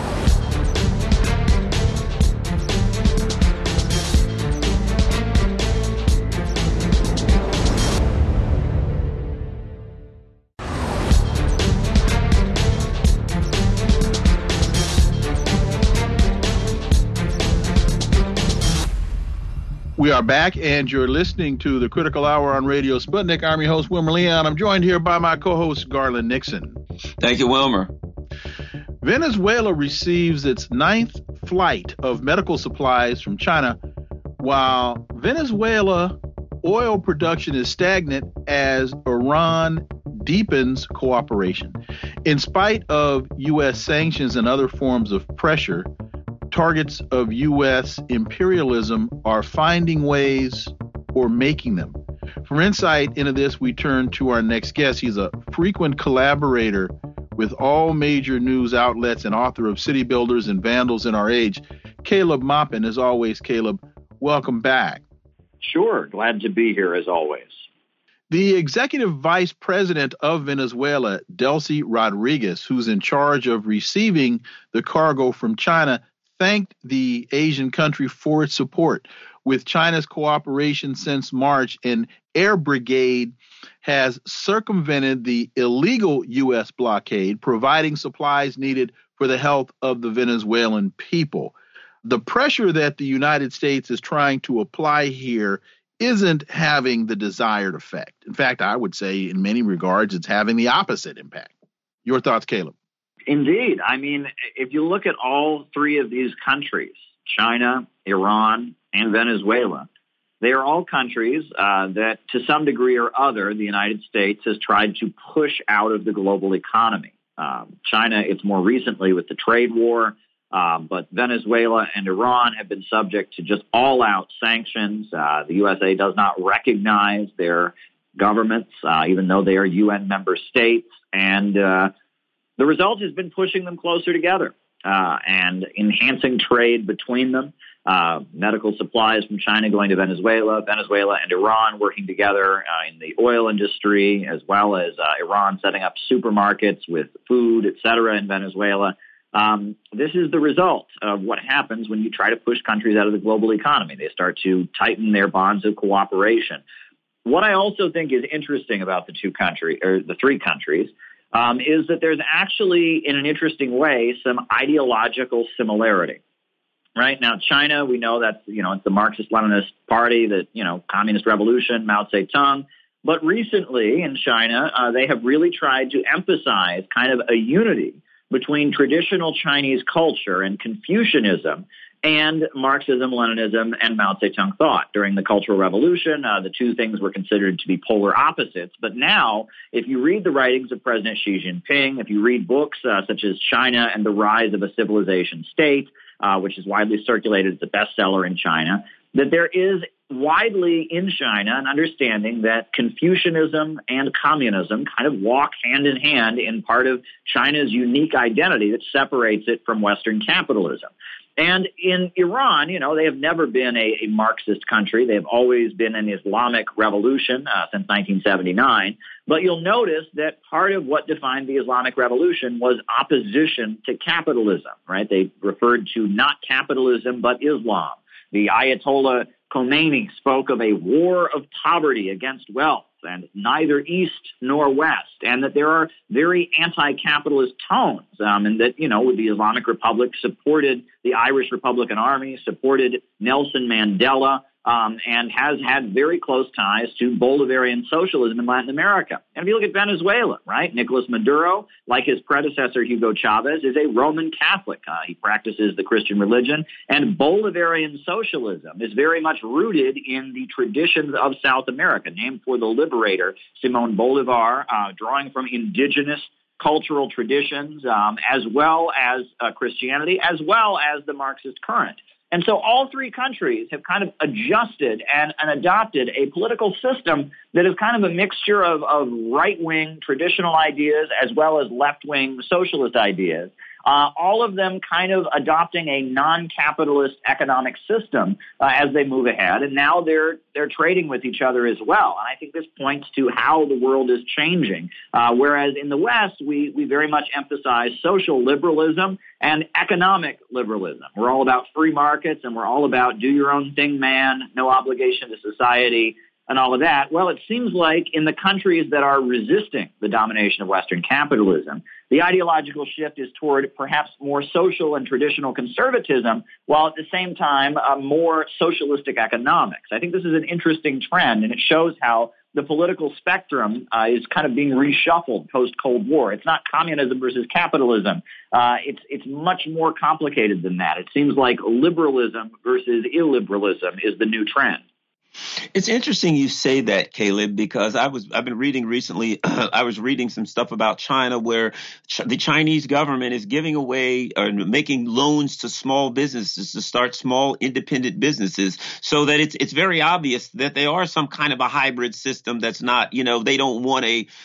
We are back, and you're listening to the Critical Hour on Radio Sputnik. I'm your host, Wilmer Leon. I'm joined here by my co-host, Garland Nixon. Thank you, Wilmer. Venezuela receives its 9th flight of medical supplies from China, while Venezuela oil production is stagnant as Iran deepens cooperation. In spite of U.S. sanctions and other forms of pressure, targets of U.S. imperialism are finding ways or making them. For insight into this, we turn to our next guest. He's a frequent collaborator with all major news outlets and author of City Builders and Vandals in Our Age. Caleb Maupin, as always, Caleb, welcome back. Sure. Glad to be here, as always. The executive vice president of Venezuela, Delcy Rodriguez, who's in charge of receiving the cargo from China, thanked the Asian country for its support. With China's cooperation since March, an air brigade has circumvented the illegal U.S. blockade, providing supplies needed for the health of the Venezuelan people. The pressure that the United States is trying to apply here isn't having the desired effect. In fact, I would say in many regards, it's having the opposite impact. Your thoughts, Caleb? Indeed. I mean, if you look at all 3 of these countries, China, Iran, and Venezuela, they are all countries that to some degree or other, the United States has tried to push out of the global economy. China, it's more recently with the trade war, but Venezuela and Iran have been subject to just all-out sanctions. The USA does not recognize their governments, even though they are UN member states, and the result has been pushing them closer together and enhancing trade between them. Medical supplies from China going to Venezuela, Venezuela and Iran working together in the oil industry, as well as Iran setting up supermarkets with food, et cetera, in Venezuela. This is the result of what happens when you try to push countries out of the global economy. They start to tighten their bonds of cooperation. What I also think is interesting about the three countries, is that there's actually, in an interesting way, some ideological similarity. Right now, China, we know that's, it's the Marxist-Leninist party, that, communist revolution, Mao Zedong. But recently in China, they have really tried to emphasize kind of a unity between traditional Chinese culture and Confucianism and Marxism, Leninism, and Mao Zedong thought. During the Cultural Revolution, the two things were considered to be polar opposites. But now, if you read the writings of President Xi Jinping, if you read books such as China and the Rise of a Civilization State, which is widely circulated as a bestseller in China, that there is widely in China an understanding that Confucianism and communism kind of walk hand in hand in part of China's unique identity that separates it from Western capitalism. And in Iran, they have never been a Marxist country. They have always been an Islamic revolution since 1979. But you'll notice that part of what defined the Islamic revolution was opposition to capitalism, right? They referred to not capitalism, but Islam. The Ayatollah Khomeini spoke of a war of poverty against wealth, and neither East nor West, and that there are very anti-capitalist tones, and that, the Islamic Republic supported the Irish Republican Army, supported Nelson Mandela, and has had very close ties to Bolivarian socialism in Latin America. And if you look at Venezuela, right, Nicolas Maduro, like his predecessor Hugo Chavez, is a Roman Catholic. He practices the Christian religion, and Bolivarian socialism is very much rooted in the traditions of South America, named for the liberator Simón Bolívar, drawing from indigenous cultural traditions, as well as Christianity, as well as the Marxist current. And so all three countries have kind of adjusted and adopted a political system that is kind of a mixture of right-wing traditional ideas as well as left-wing socialist ideas, all of them kind of adopting a non-capitalist economic system as they move ahead. And now they're trading with each other as well. And I think this points to how the world is changing. Whereas in the West, we very much emphasize social liberalism and economic liberalism. We're all about free markets, and we're all about do your own thing, man, no obligation to society, and all of that. Well, it seems like in the countries that are resisting the domination of Western capitalism, the ideological shift is toward perhaps more social and traditional conservatism, while at the same time, more socialistic economics. I think this is an interesting trend, and it shows how the political spectrum is kind of being reshuffled post-Cold War. It's not communism versus capitalism. It's much more complicated than that. It seems like liberalism versus illiberalism is the new trend. It's interesting you say that, Caleb, because I've been reading recently. I was reading some stuff about China where the Chinese government is giving away or making loans to small businesses to start small independent businesses, so that it's very obvious that they are some kind of a hybrid system that's not, they don't want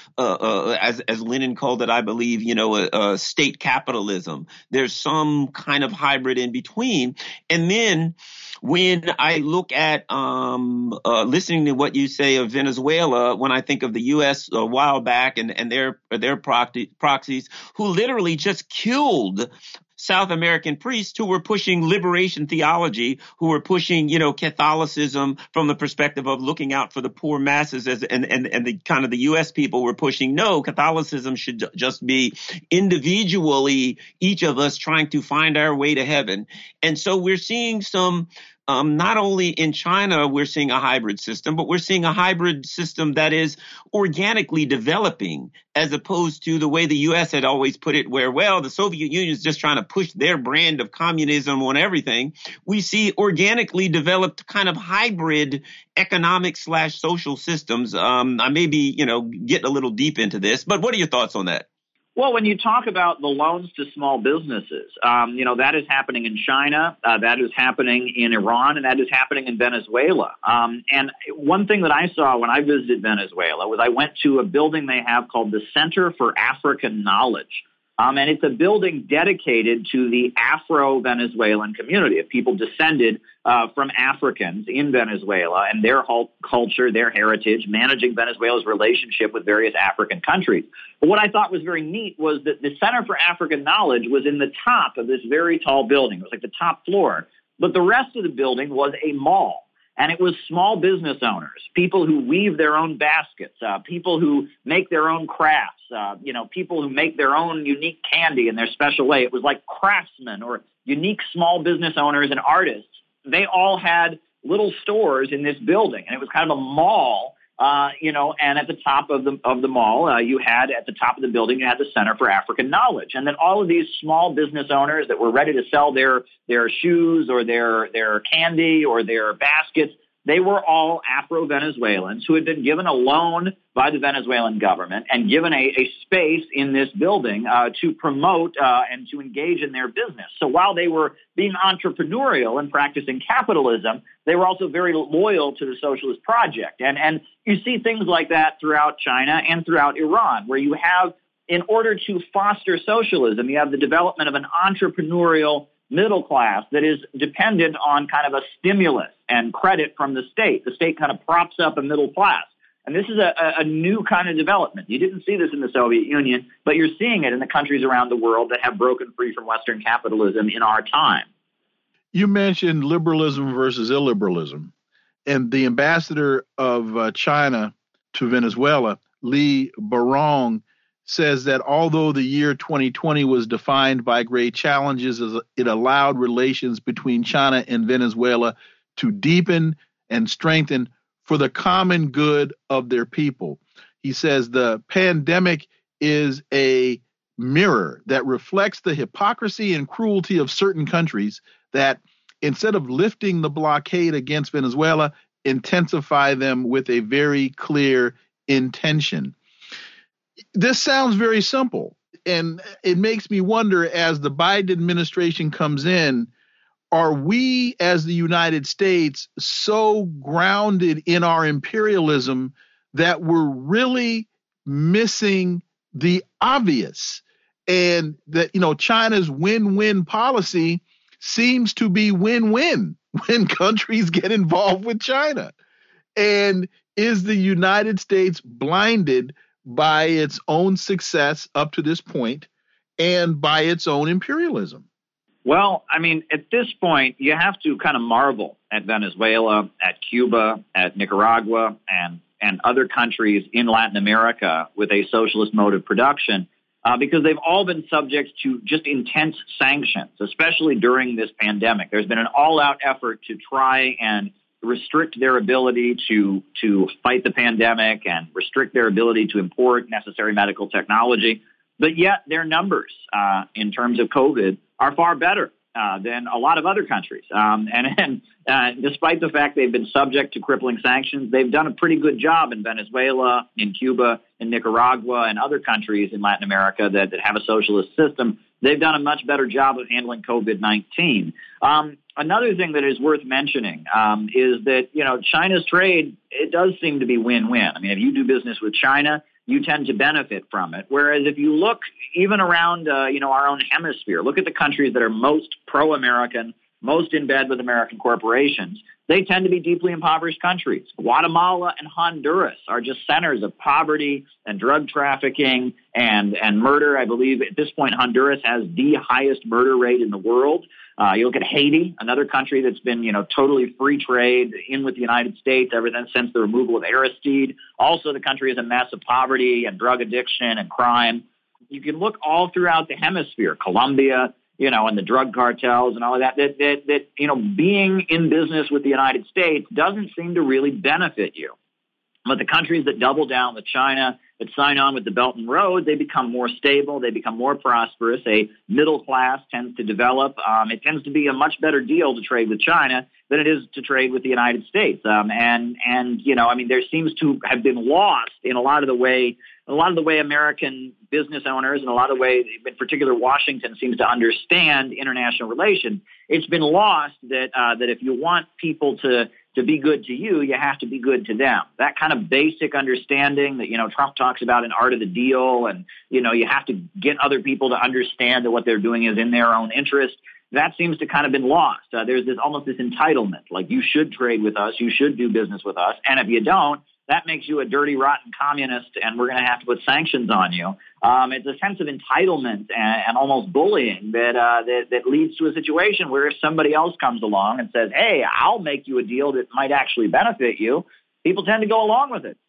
as Lenin called it, I believe, a state capitalism. There's some kind of hybrid in between. And then when I look at listening to what you say of Venezuela, when I think of the U.S. a while back and their proxies who literally just killed South American priests who were pushing liberation theology, who were pushing, Catholicism from the perspective of looking out for the poor masses, and the kind of the U.S. people were pushing, no, Catholicism should just be individually, each of us trying to find our way to heaven. And so we're seeing some not only in China, we're seeing a hybrid system, but we're seeing a hybrid system that is organically developing, as opposed to the way the U.S. had always put it, where, well, the Soviet Union is just trying to push their brand of communism on everything. We see organically developed kind of hybrid economic/social systems. I may be, getting a little deep into this, but what are your thoughts on that? Well, when you talk about the loans to small businesses, that is happening in China, that is happening in Iran, and that is happening in Venezuela. And one thing that I saw when I visited Venezuela was I went to a building they have called the Center for African Knowledge. And it's a building dedicated to the Afro-Venezuelan community of people descended from Africans in Venezuela and their whole culture, their heritage, managing Venezuela's relationship with various African countries. But what I thought was very neat was that the Center for African Knowledge was in the top of this very tall building. It was like the top floor. But the rest of the building was a mall. And it was small business owners, people who weave their own baskets, people who make their own crafts, people who make their own unique candy in their special way. It was like craftsmen or unique small business owners and artists. They all had little stores in this building, and it was kind of a mall, and at the top of the mall, you had at the top of the building, you had the Center for African Knowledge. And then all of these small business owners that were ready to sell their shoes or their candy or their baskets, they were all Afro-Venezuelans who had been given a loan by the Venezuelan government and given a space in this building to promote and to engage in their business. So while they were being entrepreneurial and practicing capitalism, they were also very loyal to the socialist project. And you see things like that throughout China and throughout Iran, where you have, in order to foster socialism, you have the development of an entrepreneurial middle class that is dependent on kind of a stimulus and credit from the state. The state kind of props up a middle class. And this is a new kind of development. You didn't see this in the Soviet Union, but you're seeing it in the countries around the world that have broken free from Western capitalism in our time. You mentioned liberalism versus illiberalism. And the ambassador of China to Venezuela, Li Barong, says that although the year 2020 was defined by great challenges, it allowed relations between China and Venezuela to deepen and strengthen for the common good of their people. He says the pandemic is a mirror that reflects the hypocrisy and cruelty of certain countries that, instead of lifting the blockade against Venezuela, intensify them with a very clear intention. This sounds very simple, and it makes me wonder, as the Biden administration comes in, are we as the United States so grounded in our imperialism that we're really missing the obvious, and that, China's win-win policy seems to be win-win when countries get involved with China? And is the United States blinded by its own success up to this point and by its own imperialism? Well, I mean, at this point, you have to kind of marvel at Venezuela, at Cuba, at Nicaragua, and other countries in Latin America with a socialist mode of production, because they've all been subject to just intense sanctions, especially during this pandemic. There's been an all-out effort to try and restrict their ability to fight the pandemic and restrict their ability to import necessary medical technology. But yet their numbers in terms of COVID are far better than a lot of other countries. And despite the fact they've been subject to crippling sanctions, they've done a pretty good job in Venezuela, in Cuba, in Nicaragua, and other countries in Latin America that have a socialist system. They've done a much better job of handling COVID-19. Another thing that is worth mentioning is that, China's trade, it does seem to be win-win. I mean, if you do business with China, you tend to benefit from it. Whereas if you look even around, our own hemisphere, look at the countries that are most pro-American, most in bed with American corporations, they tend to be deeply impoverished countries. Guatemala and Honduras are just centers of poverty and drug trafficking and murder. I believe at this point, Honduras has the highest murder rate in the world. You look at Haiti, another country that's been, totally free trade in with the United States ever since the removal of Aristide. Also, the country is a mess of poverty and drug addiction and crime. You can look all throughout the hemisphere, Colombia, and the drug cartels and all of that, being in business with the United States doesn't seem to really benefit you. But the countries that double down with China, that sign on with the Belt and Road, they become more stable, they become more prosperous. A middle class tends to develop. It tends to be a much better deal to trade with China than it is to trade with the United States. There seems to have been lost in a lot of the way American business owners and a lot of the way, in particular, Washington seems to understand international relations. It's been lost that if you want people to to be good to you, you have to be good to them. That kind of basic understanding that, Trump talks about in Art of the Deal, and, you have to get other people to understand that what they're doing is in their own interest. That seems to kind of been lost. There's almost this entitlement, like you should trade with us, you should do business with us, and if you don't, that makes you a dirty, rotten communist, and we're going to have to put sanctions on you. It's a sense of entitlement and almost bullying that leads to a situation where if somebody else comes along and says, hey, I'll make you a deal that might actually benefit you, people tend to go along with it.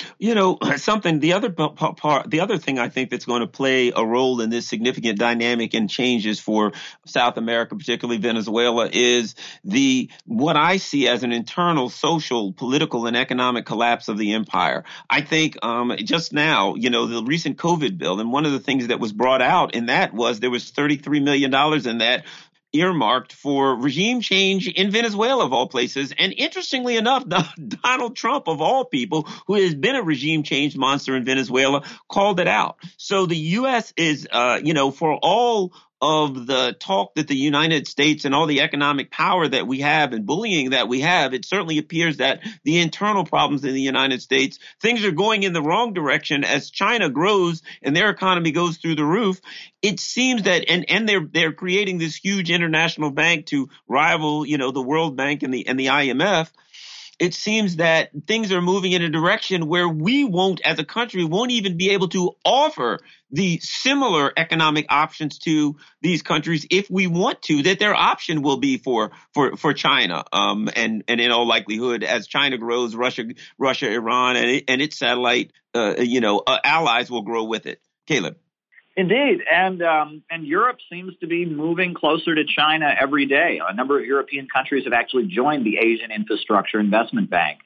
The other thing I think that's going to play a role in this significant dynamic and changes for South America, particularly Venezuela, is what I see as an internal social, political, and economic collapse of the empire. I think just now, the recent COVID bill, and one of the things that was brought out in that was there was $33 million in that earmarked for regime change in Venezuela, of all places. And interestingly enough, Donald Trump, of all people, who has been a regime change monster in Venezuela, called it out. So the U.S. is, for all of the talk that the United States and all the economic power that we have and bullying that we have, it certainly appears that the internal problems in the United States, things are going in the wrong direction as China grows and their economy goes through the roof. It seems that, and they're creating this huge international bank to rival, the World Bank and the IMF. It seems that things are moving in a direction where we won't, as a country, won't even be able to offer the similar economic options to these countries if we want to, that their option will be for China. And in all likelihood, as China grows, Russia, Iran, and its satellite, allies will grow with it. Caleb. Indeed. And Europe seems to be moving closer to China every day. A number of European countries have actually joined the Asian Infrastructure Investment Bank.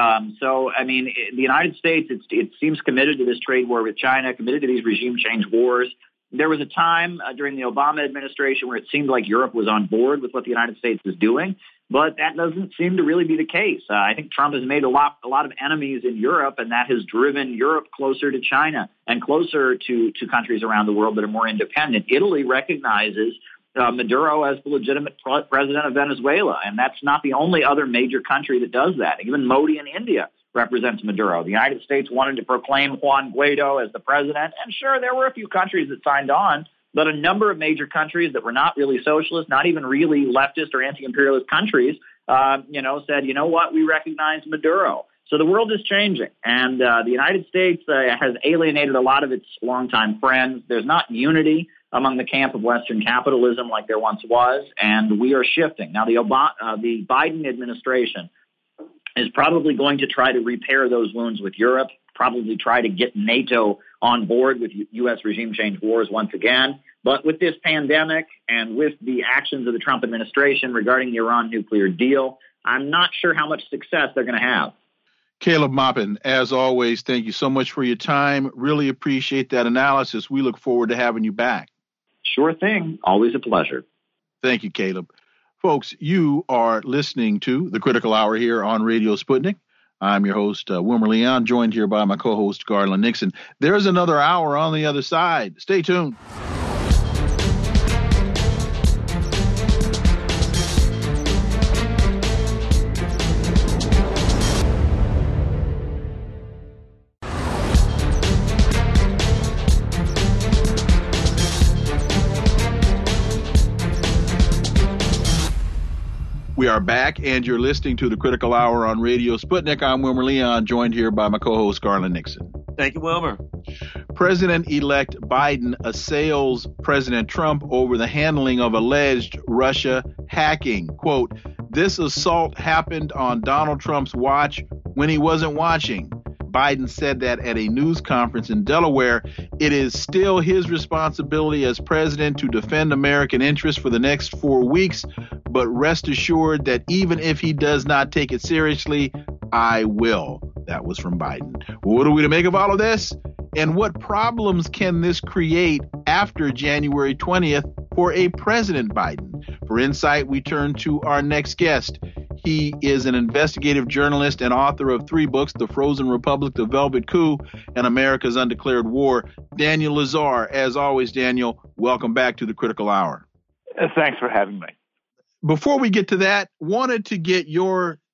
The United States, it seems committed to this trade war with China, committed to these regime change wars. There was a time during the Obama administration where it seemed like Europe was on board with what the United States was doing, but that doesn't seem to really be the case. I think Trump has made a lot of enemies in Europe, and that has driven Europe closer to China and closer to countries around the world that are more independent. Italy recognizes Maduro as the legitimate president of Venezuela, and that's not the only other major country that does that. Even Modi in India represents Maduro. The United States wanted to proclaim Juan Guaido as the president, and sure, there were a few countries that signed on, but a number of major countries that were not really socialist, not even really leftist or anti-imperialist countries, said, you know what, we recognize Maduro. So the world is changing, and the United States has alienated a lot of its longtime friends. There's not unity among the camp of Western capitalism like there once was, and we are shifting. Now, the Biden administration is probably going to try to repair those wounds with Europe, probably try to get NATO on board with U.S. regime change wars once again. But with this pandemic and with the actions of the Trump administration regarding the Iran nuclear deal, I'm not sure how much success they're going to have. Caleb Maupin, as always, thank you so much for your time. Really appreciate that analysis. We look forward to having you back. Sure thing. Always a pleasure. Thank you, Caleb. Folks, you are listening to The Critical Hour here on Radio Sputnik. I'm your host, Wilmer Leon, joined here by my co-host, Garland Nixon. There's another hour on the other side. Stay tuned. We are back, and you're listening to The Critical Hour on Radio Sputnik. I'm Wilmer Leon, joined here by my co-host, Garland Nixon. Thank you, Wilmer. President-elect Biden assails President Trump over the handling of alleged Russia hacking. Quote, this assault happened on Donald Trump's watch when he wasn't watching. Biden said that at a news conference in Delaware. It is still his responsibility as president to defend American interests for the next 4 weeks, but rest assured that even if he does not take it seriously, I will. That was from Biden. What are we to make of all of this? And what problems can this create after January 20th for a President Biden? For insight, we turn to our next guest. He is an investigative journalist and author of 3 books, The Frozen Republic, The Velvet Coup, and America's Undeclared War. Daniel Lazare. As always, Daniel, welcome back to The Critical Hour. Thanks for having me. Before we get to that, wanted to get your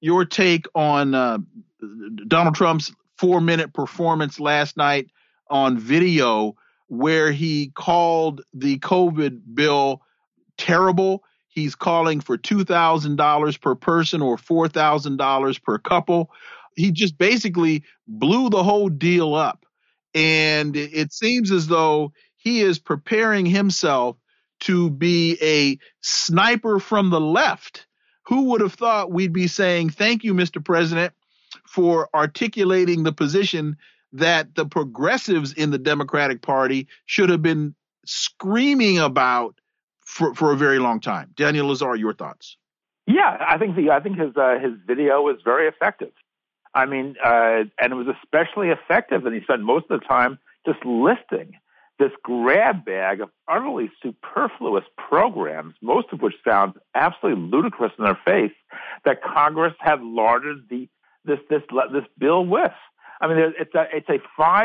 your take on Donald Trump's 4-minute performance last night on video where he called the COVID bill terrible. He's calling for $2,000 per person or $4,000 per couple. He just basically blew the whole deal up. And it seems as though he is preparing himself to be a sniper from the left. Who would have thought we'd be saying, thank you, Mr. President, for articulating the position that the progressives in the Democratic Party should have been screaming about for a very long time. Daniel Lazare, your thoughts? Yeah, I think his video was very effective. I mean, and it was especially effective, and he spent most of the time just listing this grab bag of utterly superfluous programs, most of which sound absolutely ludicrous in their face, that Congress had larded this bill with. I mean, it's a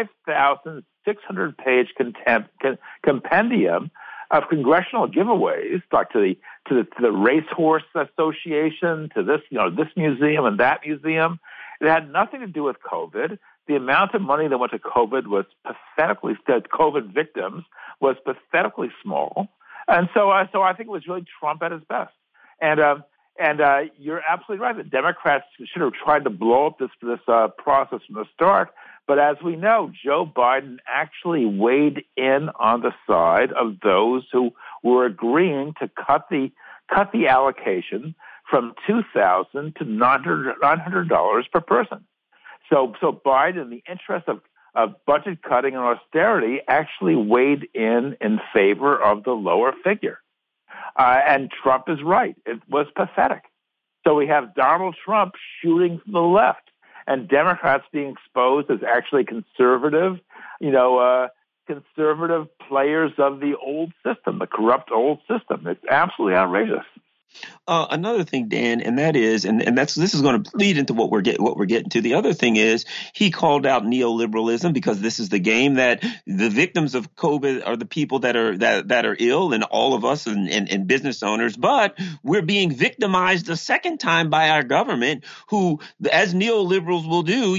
5,600-page compendium of congressional giveaways, like to the Racehorse Association, to this museum and that museum. It had nothing to do with COVID. The amount of money that went to COVID COVID victims was pathetically small, and so I think it was really Trump at his best. And you're absolutely right. The Democrats should have tried to blow up this process from the start. But as we know, Joe Biden actually weighed in on the side of those who were agreeing to cut the allocation from $2,000 to $900 per person. So Biden, in the interest of budget cutting and austerity, actually weighed in favor of the lower figure. And Trump is right. It was pathetic. So we have Donald Trump shooting from the left and Democrats being exposed as actually conservative players of the old system, the corrupt old system. It's absolutely outrageous. Another thing, Dan, and that is, and this is going to lead into what we're getting to. The other thing is he called out neoliberalism because this is the game that the victims of COVID are the people that are ill, and all of us and business owners. But we're being victimized a second time by our government, who, as neoliberals will do,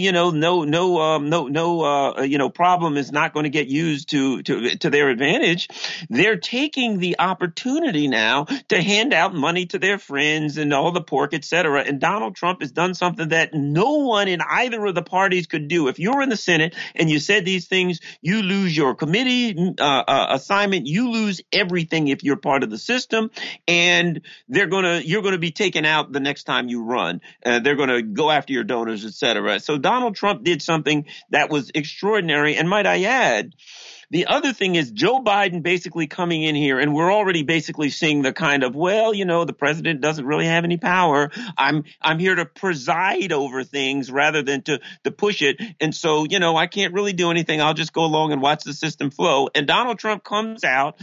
no problem is not going to get used to their advantage. They're taking the opportunity now to hand out money to their friends and all the pork, et cetera. And Donald Trump has done something that no one in either of the parties could do. If you're in the Senate and you said these things, you lose your committee assignment. You lose everything if you're part of the system, and you're going to be taken out the next time you run. They're going to go after your donors, et cetera. So Donald Trump did something that was extraordinary. And might I add, the other thing is Joe Biden basically coming in here, and we're already basically seeing the kind of, the president doesn't really have any power. I'm here to preside over things rather than to push it. And so, I can't really do anything. I'll just go along and watch the system flow. And Donald Trump comes out,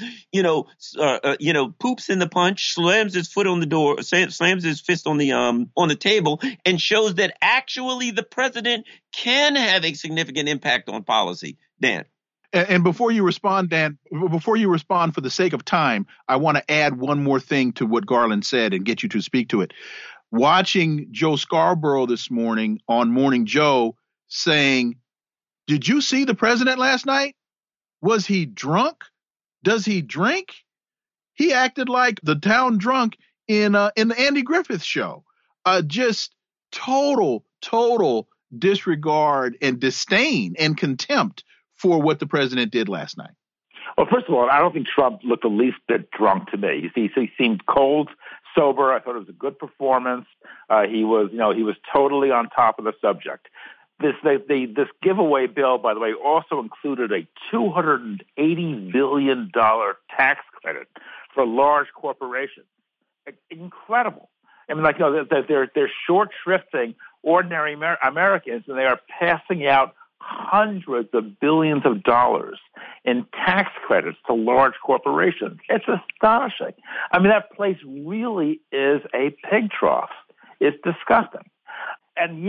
poops in the punch, slams his foot on the door, slams his fist on the table, and shows that actually the president can have a significant impact on policy. Dan. And before you respond, Dan, for the sake of time, I want to add one more thing to what Garland said and get you to speak to it. Watching Joe Scarborough this morning on Morning Joe saying, did you see the president last night? Was he drunk? Does he drink? He acted like the town drunk in the Andy Griffith show. Just total disregard and disdain and contempt for what the president did last night. Well, first of all, I don't think Trump looked the least bit drunk to me. He seemed cold, sober. I thought it was a good performance. He was totally on top of the subject. This giveaway bill, by the way, also included a $280 billion tax credit for large corporations. Incredible. I mean, they're short shrifting ordinary Americans, and they are passing out hundreds of billions of dollars in tax credits to large corporations. It's astonishing. I mean, that place really is a pig trough. It's disgusting. And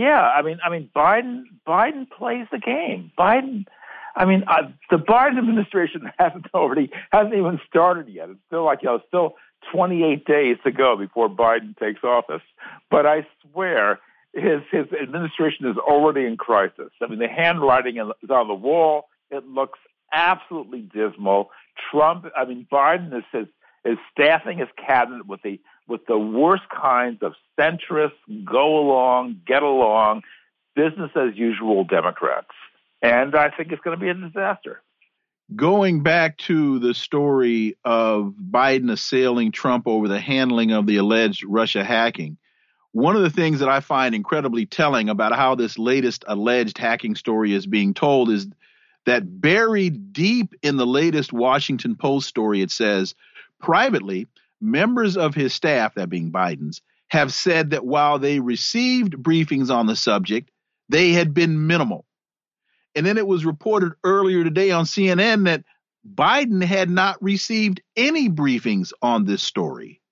Biden plays the game. The Biden administration hasn't even started yet. It's still 28 days to go before Biden takes office. But I swear, his administration is already in crisis. I mean, the handwriting is on the wall. It looks absolutely dismal. Biden is staffing his cabinet with the worst kinds of centrist, go along, get along, business as usual Democrats. And I think it's going to be a disaster. Going back to the story of Biden assailing Trump over the handling of the alleged Russia hacking, one of the things that I find incredibly telling about how this latest alleged hacking story is being told is that buried deep in the latest Washington Post story, it says, privately, members of his staff, that being Biden's, have said that while they received briefings on the subject, they had been minimal. And then it was reported earlier today on CNN that Biden had not received any briefings on this story.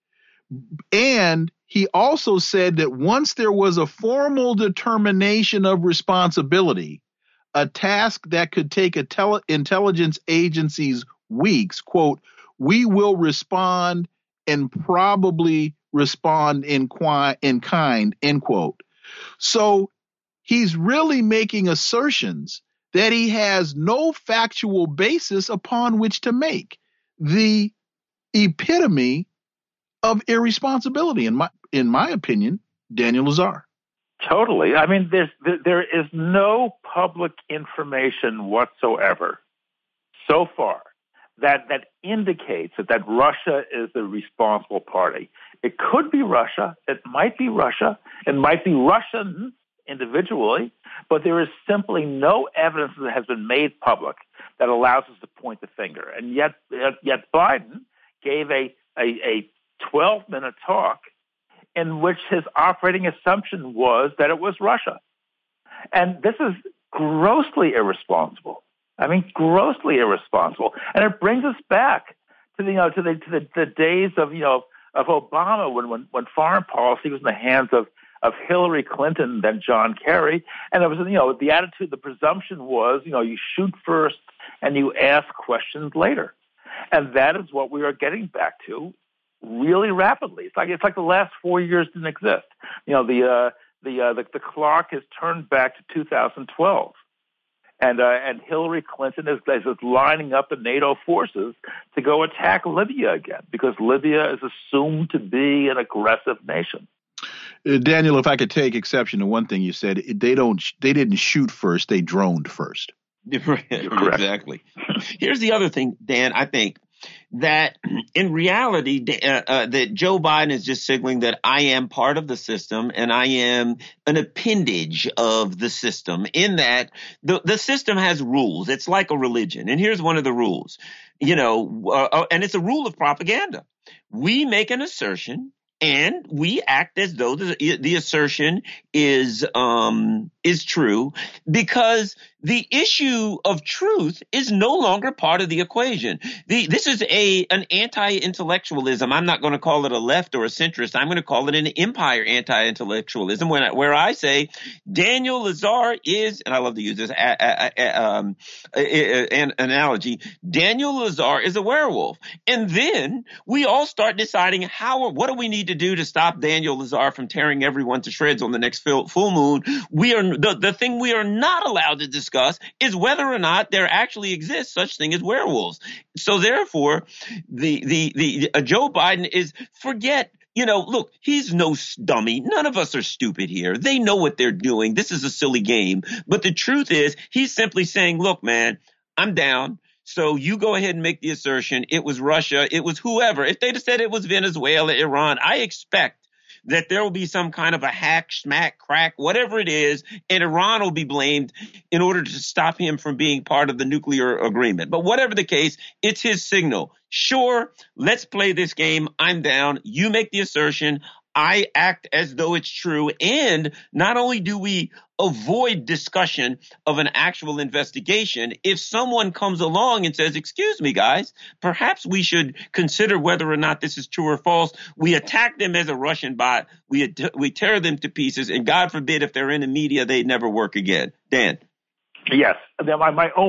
And he also said that once there was a formal determination of responsibility, a task that could take intelligence agencies weeks, quote, we will respond and probably respond in kind, end quote. So he's really making assertions that he has no factual basis upon which to make. The epitome of irresponsibility, in my opinion, Daniel Lazare. Totally. I mean, there is no public information whatsoever so far that indicates that Russia is the responsible party. It could be Russia. It might be Russia. It might be Russians individually, but there is simply no evidence that has been made public that allows us to point the finger. And yet Biden gave a 12-minute talk in which his operating assumption was that it was Russia. And this is grossly irresponsible. I mean, grossly irresponsible. And it brings us back to the days of Obama when foreign policy was in the hands of Hillary Clinton than John Kerry. And it was, the attitude, the presumption was, you shoot first and you ask questions later. And that is what we are getting back to really rapidly. It's like the last 4 years didn't exist. The clock has turned back to 2012. And Hillary Clinton is lining up the NATO forces to go attack Libya again because Libya is assumed to be an aggressive nation. Daniel, if I could take exception to one thing you said, they didn't shoot first, they droned first. Exactly. Here's the other thing, Dan. I think that in reality, that Joe Biden is just signaling that I am part of the system and I am an appendage of the system, in that the system has rules. It's like a religion. And here's one of the rules, and it's a rule of propaganda. We make an assertion and we act as though the assertion is true, because the issue of truth is no longer part of the equation. This is an anti-intellectualism. I'm not going to call it a left or a centrist. I'm going to call it an empire anti-intellectualism, where I say Daniel Lazare is, and I love to use this an analogy, Daniel Lazare is a werewolf. And then we all start deciding what do we need to do to stop Daniel Lazare from tearing everyone to shreds on the next full moon. The thing we are not allowed to discuss is whether or not there actually exists such thing as werewolves. So therefore, the Joe Biden is look, he's no dummy. None of us are stupid here. They know what they're doing. This is a silly game. But the truth is, he's simply saying, look, man, I'm down. So you go ahead and make the assertion. It was Russia. It was whoever. If they'd have said it was Venezuela, Iran, I expect that there will be some kind of a hack, smack, crack, whatever it is, and Iran will be blamed in order to stop him from being part of the nuclear agreement. But whatever the case, it's his signal. Sure, let's play this game. I'm down. You make the assertion. I act as though it's true. And not only do we avoid discussion of an actual investigation, if someone comes along and says, excuse me, guys, perhaps we should consider whether or not this is true or false, we attack them as a Russian bot. We tear them to pieces. And God forbid, if they're in the media, they never work again. Dan. Yes. My only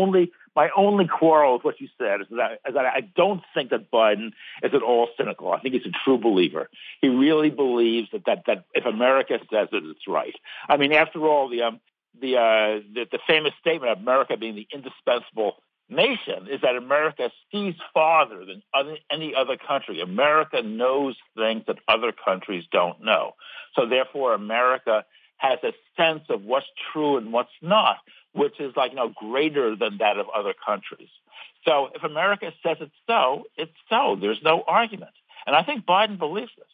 My only quarrel with what you said is that I don't think that Biden is at all cynical. I think he's a true believer. He really believes that if America says it, it's right. I mean, after all, the famous statement of America being the indispensable nation is that America sees farther than any other country. America knows things that other countries don't know. So therefore, America has a sense of what's true and what's not, which is greater than that of other countries. So if America says it's so, it's so. There's no argument. And I think Biden believes this.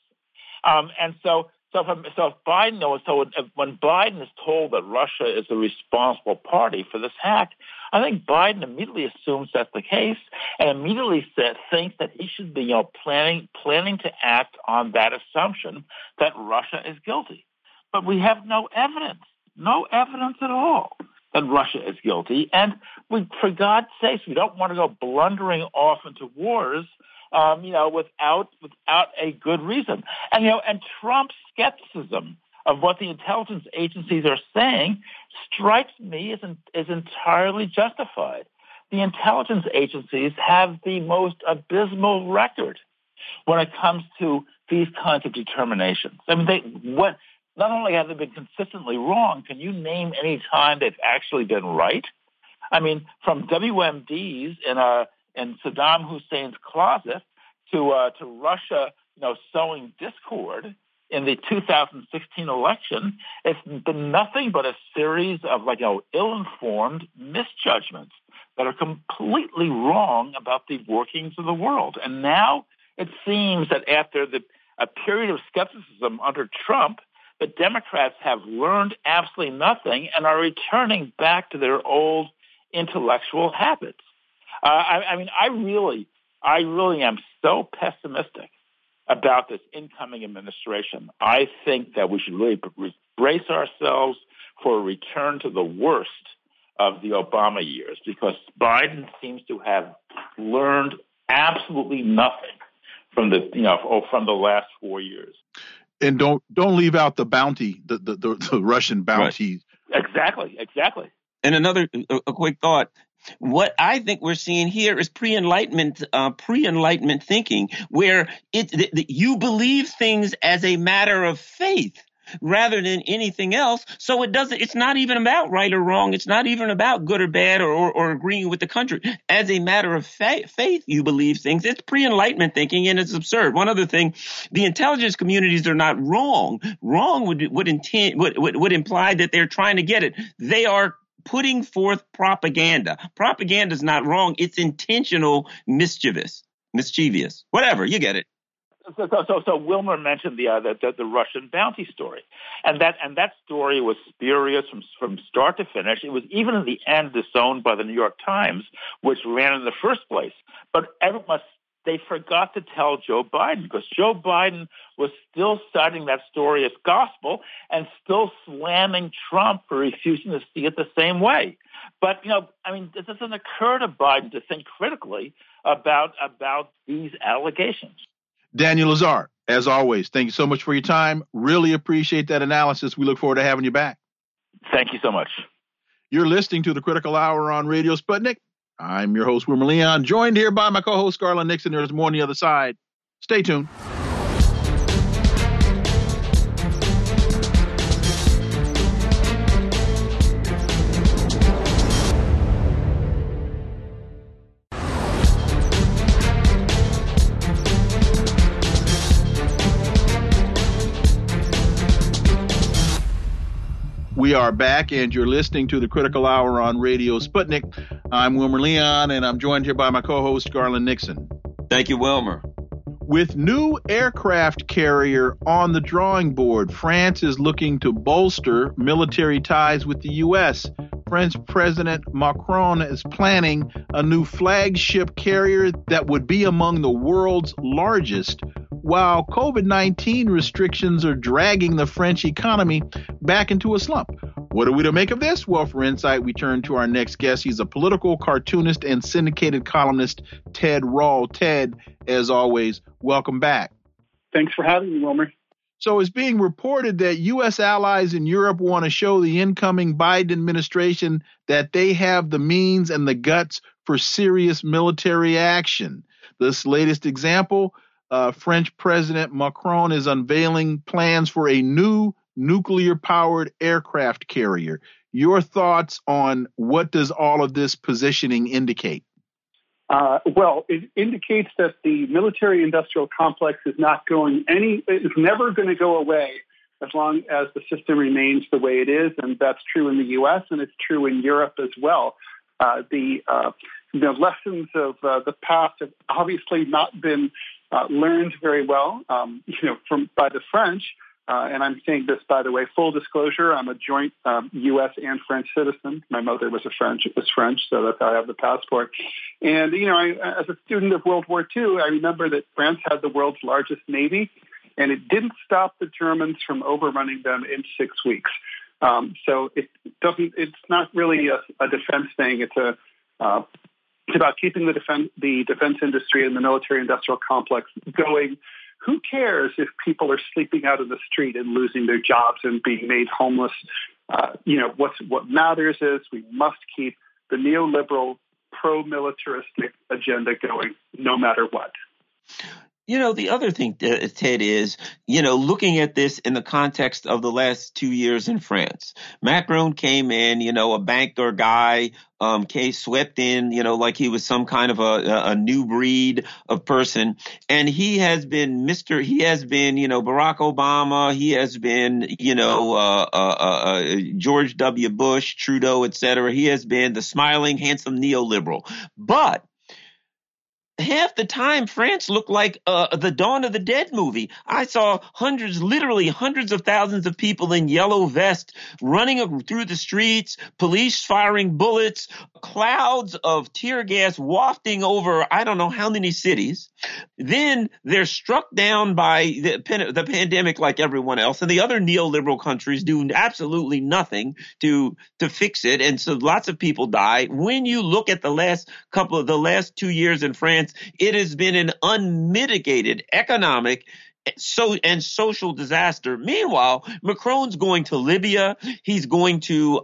When Biden is told that Russia is the responsible party for this hack, I think Biden immediately assumes that's the case and immediately thinks that he should be planning to act on that assumption that Russia is guilty. But we have no evidence at all that Russia is guilty. And for God's sakes, we don't want to go blundering off into wars without a good reason. And Trump's skepticism of what the intelligence agencies are saying strikes me as entirely justified. The intelligence agencies have the most abysmal record when it comes to these kinds of determinations. I mean, not only have they been consistently wrong, can you name any time they've actually been right? I mean, from WMDs in Saddam Hussein's closet to Russia, sowing discord in the 2016 election, it's been nothing but a series of ill-informed misjudgments that are completely wrong about the workings of the world. And now it seems that after a period of skepticism under Trump, the Democrats have learned absolutely nothing and are returning back to their old intellectual habits. I really am so pessimistic about this incoming administration. I think that we should really brace ourselves for a return to the worst of the Obama years, because Biden seems to have learned absolutely nothing from the last 4 years. And don't leave out the bounty, the Russian bounty. Right. Exactly. And a quick thought. What I think we're seeing here is pre-enlightenment thinking, where you believe things as a matter of faith rather than anything else. So it's not even about right or wrong. It's not even about good or bad or agreeing with the country. As a matter of faith, you believe things. It's pre-enlightenment thinking, and it's absurd. One other thing, the intelligence communities are not wrong. Wrong would imply that they're trying to get it. They are putting forth propaganda. Propaganda is not wrong. It's intentional, mischievous, whatever. You get it. So Wilmer mentioned the Russian bounty story, and that story was spurious from start to finish. It was even in the end disowned by the New York Times, which ran in the first place. But they forgot to tell Joe Biden, because Joe Biden was still citing that story as gospel and still slamming Trump for refusing to see it the same way. But it doesn't occur to Biden to think critically about these allegations. Daniel Lazare, as always, thank you so much for your time. Really appreciate that analysis. We look forward to having you back. Thank you so much. You're listening to the Critical Hour on Radio Sputnik. I'm your host, Wilmer Leon, joined here by my co-host, Garland Nixon. There's more on the other side. Stay tuned. We are back, and you're listening to the Critical Hour on Radio Sputnik. I'm Wilmer Leon, and I'm joined here by my co-host, Garland Nixon. Thank you, Wilmer. With new aircraft carrier on the drawing board, France is looking to bolster military ties with the U.S. French President Macron is planning a new flagship carrier that would be among the world's largest, while COVID-19 restrictions are dragging the French economy back into a slump. What are we to make of this? Well, for insight, we turn to our next guest. He's a political cartoonist and syndicated columnist, Ted Rall. Ted, as always, welcome back. Thanks for having me, Wilmer. So it's being reported that U.S. allies in Europe want to show the incoming Biden administration that they have the means and the guts for serious military action. This latest example, French President Macron is unveiling plans for a new nuclear-powered aircraft carrier. Your thoughts on what does all of this positioning indicate? Well, it indicates that the military-industrial complex is never going to go away as long as the system remains the way it is, and that's true in the U.S. and it's true in Europe as well. The lessons of the past have obviously not been learned very well, by the French. And I'm saying this, by the way, full disclosure, I'm a joint U.S. and French citizen. My mother was French, so that's how I have the passport. And, as a student of World War II, I remember that France had the world's largest navy, and it didn't stop the Germans from overrunning them in 6 weeks. So it's not really a defense thing. It's about keeping the defense industry and the military-industrial complex going. Who cares if people are sleeping out in the street and losing their jobs and being made homeless? What matters is we must keep the neoliberal, pro-militaristic agenda going no matter what. The other thing, Ted, is, looking at this in the context of the last 2 years in France. Macron came in, a bankster guy, swept in, like he was some kind of a new breed of person. And he has been Barack Obama. He has been, George W. Bush, Trudeau, et cetera. He has been the smiling, handsome neoliberal. But half the time, France looked like the Dawn of the Dead movie. I saw literally hundreds of thousands of people in yellow vests running through the streets, police firing bullets, clouds of tear gas wafting over I don't know how many cities. Then they're struck down by the pandemic like everyone else, and the other neoliberal countries do absolutely nothing to fix it, and so lots of people die. When you look at the last 2 years in France, it has been an unmitigated economic and social disaster. Meanwhile, Macron's going to Libya. He's going to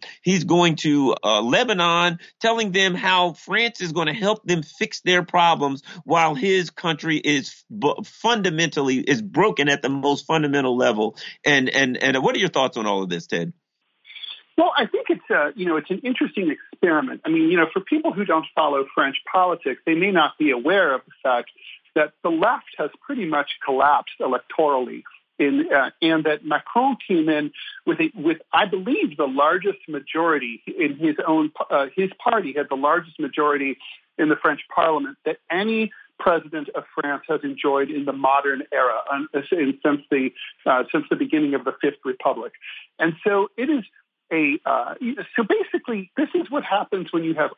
Lebanon, telling them how France is going to help them fix their problems, while his country is fundamentally broken at the most fundamental level. And what are your thoughts on all of this, Ted? Well, I think it's an interesting experiment. I mean, for people who don't follow French politics, they may not be aware of the fact that the left has pretty much collapsed electorally, and that Macron came in with I believe the largest majority in his party had the largest majority in the French Parliament that any president of France has enjoyed in the modern era since the beginning of the Fifth Republic, and so it is. So basically, this is what happens when you have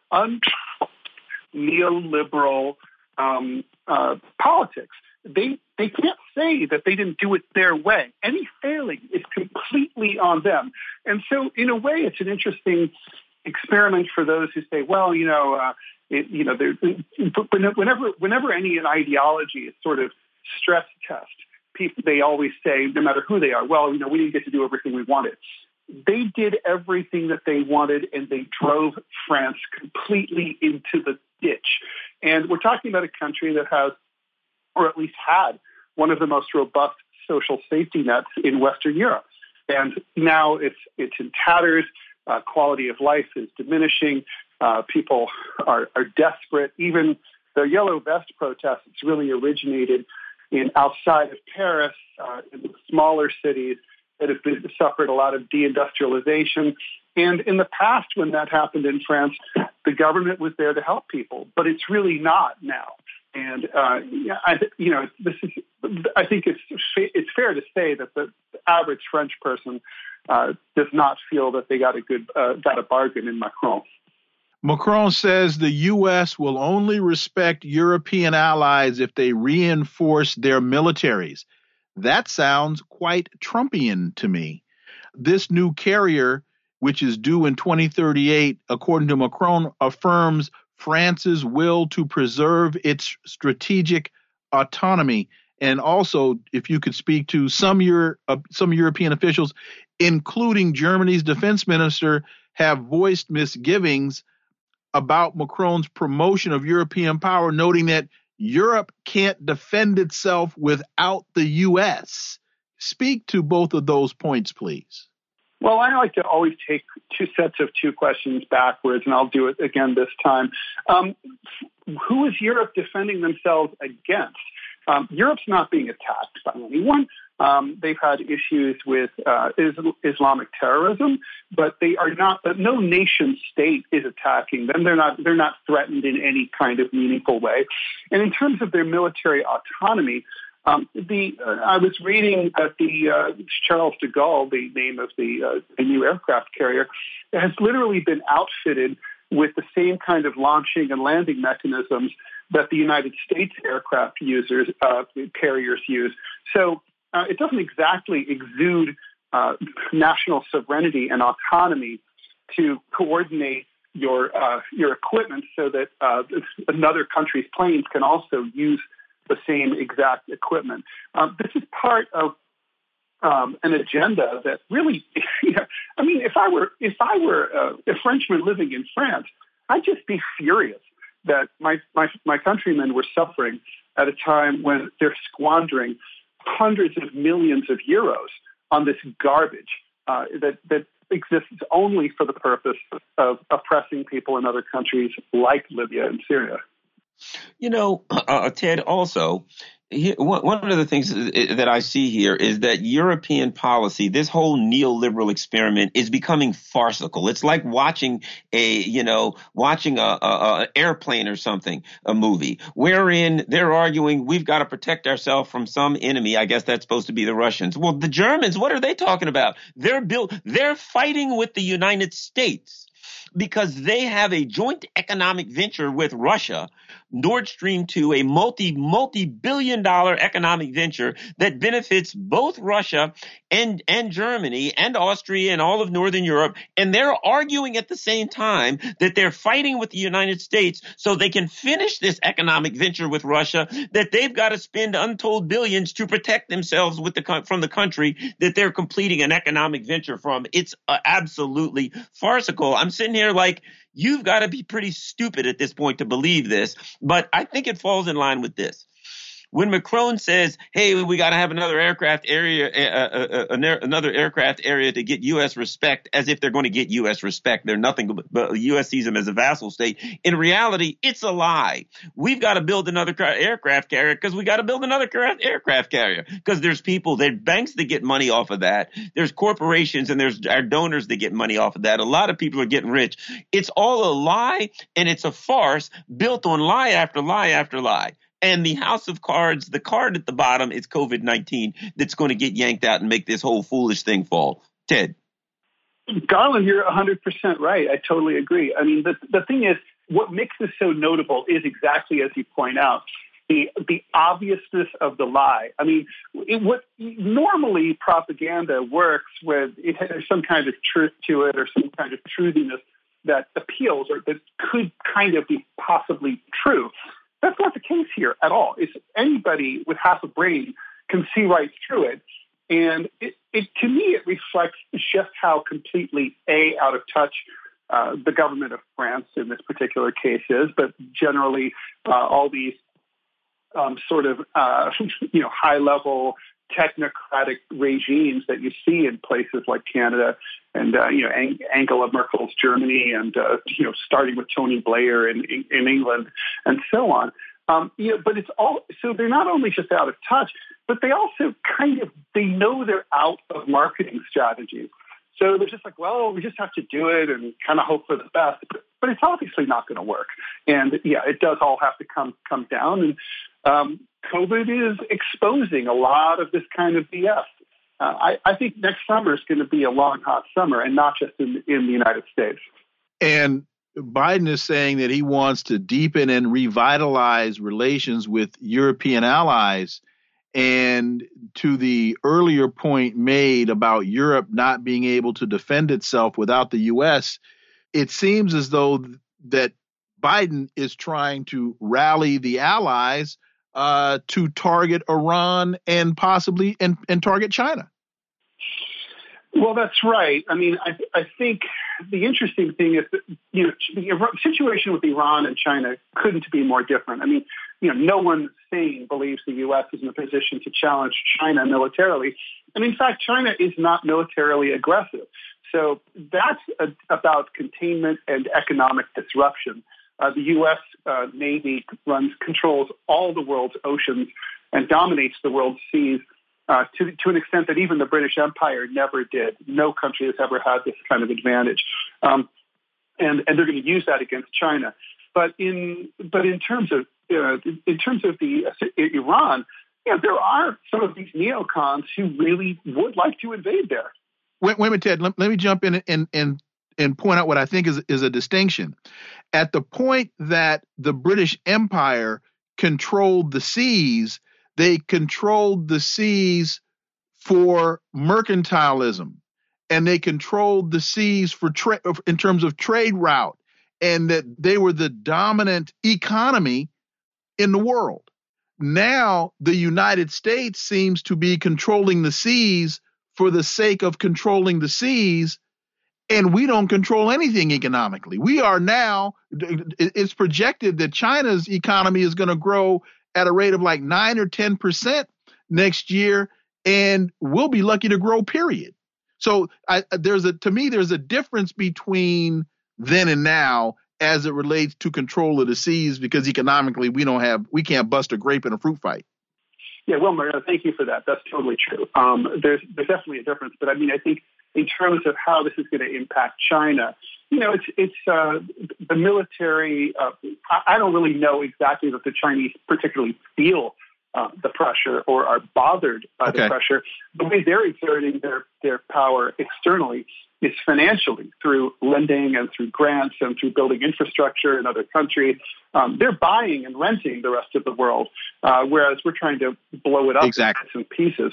neoliberal politics. They can't say that they didn't do it their way. Any failing is completely on them. And so, in a way, it's an interesting experiment for those who say, well, whenever any ideology is sort of stress test, they always say, no matter who they are, well, we didn't get to do everything we wanted. They did everything that they wanted, and they drove France completely into the ditch. And we're talking about a country that has, or at least had, one of the most robust social safety nets in Western Europe. And now it's in tatters. Quality of life is diminishing. People are desperate. Even the yellow vest protests really originated outside of Paris, in the smaller cities that have suffered a lot of deindustrialization. And in the past, when that happened in France, the government was there to help people, but it's really not now. And I think it's fair to say that the average French person does not feel that they got a bargain in Macron. Macron says the U.S. will only respect European allies if they reinforce their militaries. That sounds quite Trumpian to me. This new carrier, which is due in 2038, according to Macron, affirms France's will to preserve its strategic autonomy And also, if you could speak to some European officials, including Germany's defense minister, have voiced misgivings about Macron's promotion of European power, noting that Europe can't defend itself without the U.S. Speak to both of those points, please. Well, I like to always take two sets of two questions backwards, and I'll do it again this time. Who is Europe defending themselves against? Europe's not being attacked by anyone. They've had issues with Islamic terrorism, but they are not. But no nation state is attacking them. They're not threatened in any kind of meaningful way. And in terms of their military autonomy, I was reading that the Charles de Gaulle, the name of the new aircraft carrier, has literally been outfitted with the same kind of launching and landing mechanisms that the United States aircraft carriers use. So it doesn't exactly exude national sovereignty and autonomy to coordinate your equipment so that another country's planes can also use the same exact equipment. This is part of an agenda that really, I mean, if I were a Frenchman living in France, I'd just be furious that my countrymen were suffering at a time when they're squandering hundreds of millions of euros on this garbage that exists only for the purpose of oppressing people in other countries like Libya and Syria. You know, Ted, also, one of the things that I see here is that European policy, this whole neoliberal experiment, is becoming farcical. It's like watching a airplane or something, a movie, wherein they're arguing we've got to protect ourselves from some enemy. I guess that's supposed to be the Russians. Well, the Germans, what are they talking about? They're fighting with the United States because they have a joint economic venture with Russia, Nord Stream 2, a multi-billion-dollar economic venture that benefits both Russia and Germany and Austria and all of Northern Europe. And they're arguing at the same time that they're fighting with the United States so they can finish this economic venture with Russia, that they've got to spend untold billions to protect themselves from the country that they're completing an economic venture from. It's absolutely farcical. I'm sitting here like, you've got to be pretty stupid at this point to believe this, but I think it falls in line with this. When Macron says, hey, we got to have another aircraft area to get U.S. respect, as if they're going to get U.S. respect. They're nothing but the U.S. sees them as a vassal state. In reality, it's a lie. We've got to build another aircraft carrier because we got to build another aircraft carrier because there's people, there's banks that get money off of that. There's corporations and there's our donors that get money off of that. A lot of people are getting rich. It's all a lie and it's a farce built on lie after lie after lie. And the house of cards, the card at the bottom is COVID-19 that's going to get yanked out and make this whole foolish thing fall. Ted. Garland, you're 100% right. I totally agree. I mean, the thing is, what makes this so notable is exactly as you point out, the obviousness of the lie. I mean, what normally propaganda works with, there's some kind of truth to it or some kind of truthiness that appeals or that could kind of be possibly true. That's not the case here at all. It's anybody with half a brain can see right through it. And to me, it reflects just how completely, out of touch the government of France in this particular case is, but generally all these sort of, high-level technocratic regimes that you see in places like Canada and, Angela Merkel's Germany and, starting with Tony Blair in England and so on. But it's all, so they're not only just out of touch, but they also they know they're out of marketing strategies. So they're just like, well, we just have to do it and kind of hope for the best. But it's obviously not going to work. And it does all have to come down. And COVID is exposing a lot of this kind of BS. I think next summer is going to be a long, hot summer, and not just in the United States. And Biden is saying that he wants to deepen and revitalize relations with European allies. And to the earlier point made about Europe not being able to defend itself without the U.S., it seems as though that Biden is trying to rally the allies to target Iran and possibly and target China. Well, that's right. I mean, I think the interesting thing is that, the situation with Iran and China couldn't be more different. I mean, no one sane believes the U.S. is in a position to challenge China militarily. And in fact, China is not militarily aggressive. So that's about containment and economic disruption. The U.S. Navy controls all the world's oceans and dominates the world's seas to an extent that even the British Empire never did. No country has ever had this kind of advantage, and they're going to use that against China. But in terms of Iran, there are some of these neocons who really would like to invade there. Wait a minute, Ted. Let me jump in and point out what I think is a distinction. At the point that the British Empire controlled the seas, they controlled the seas for mercantilism, and they controlled the seas for in terms of trade route, and that they were the dominant economy in the world. Now, the United States seems to be controlling the seas for the sake of controlling the seas, and we don't control anything economically. We are now, it's projected that China's economy is going to grow at a rate of like 9 or 10% next year, and we'll be lucky to grow, period. So there's a difference between then and now as it relates to control of the seas, because economically we can't bust a grape in a fruit fight. Yeah, Wilmer, thank you for that. That's totally true. There's definitely a difference, but I mean, I think in terms of how this is going to impact China, it's the military. I don't really know exactly that the Chinese particularly feel the pressure or are bothered by the pressure. The way they're exerting their power externally is financially, through lending and through grants and through building infrastructure in other countries. They're buying and renting the rest of the world, whereas we're trying to blow it up in bits and pieces.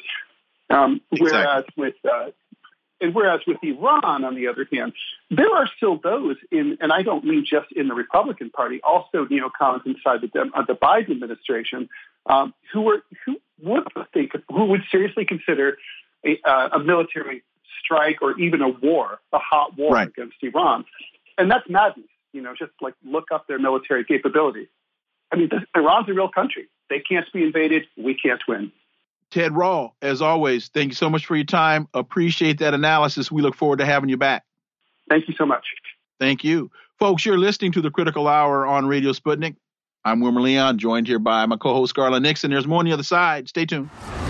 Whereas with Iran, on the other hand, there are still those and I don't mean just in the Republican Party, also neocons inside the Biden administration, who would seriously consider a military strike or even a hot war against Iran. And that's madness, just like look up their military capabilities. I mean, Iran's a real country. They can't be invaded. We can't win. Ted Rall, as always, thank you so much for your time. Appreciate that analysis. We look forward to having you back. Thank you so much. Thank you. Folks, you're listening to the Critical Hour on Radio Sputnik. I'm Wilmer Leon, joined here by my co-host, Garland Nixon. There's more on the other side. Stay tuned.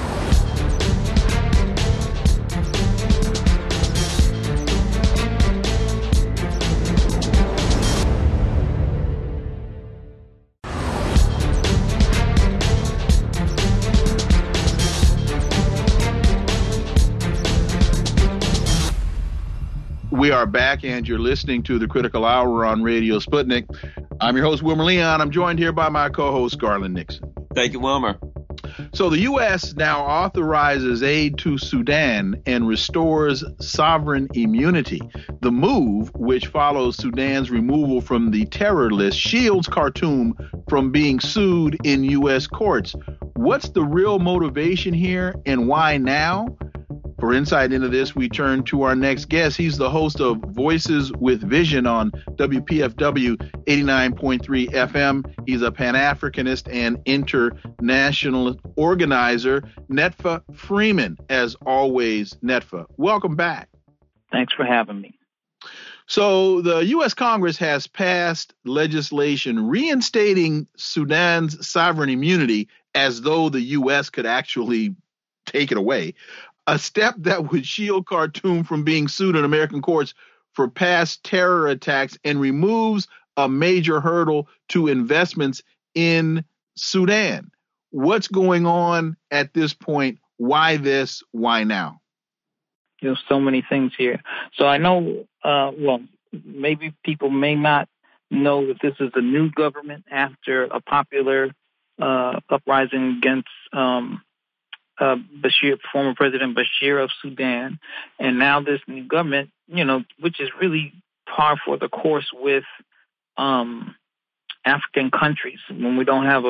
We are back, and you're listening to the Critical Hour on Radio Sputnik. I'm your host, Wilmer Leon. I'm joined here by my co-host, Garland Nixon. Thank you, Wilmer. So the U.S. now authorizes aid to Sudan and restores sovereign immunity. The move, which follows Sudan's removal from the terror list, shields Khartoum from being sued in U.S. courts. What's the real motivation here, and why now? For insight into this, we turn to our next guest. He's the host of Voices with Vision on WPFW 89.3 FM. He's a Pan-Africanist and international organizer, Netfa Freeman. As always, Netfa, welcome back. Thanks for having me. So the U.S. Congress has passed legislation reinstating Sudan's sovereign immunity as though the U.S. could actually take it away. A step that would shield Khartoum from being sued in American courts for past terror attacks and removes a major hurdle to investments in Sudan. What's going on at this point? Why this? Why now? There's so many things here. So I know, maybe people may not know that this is a new government after a popular uprising against Bashir, former President Bashir of Sudan, and now this new government, which is really par for the course with African countries, when we don't have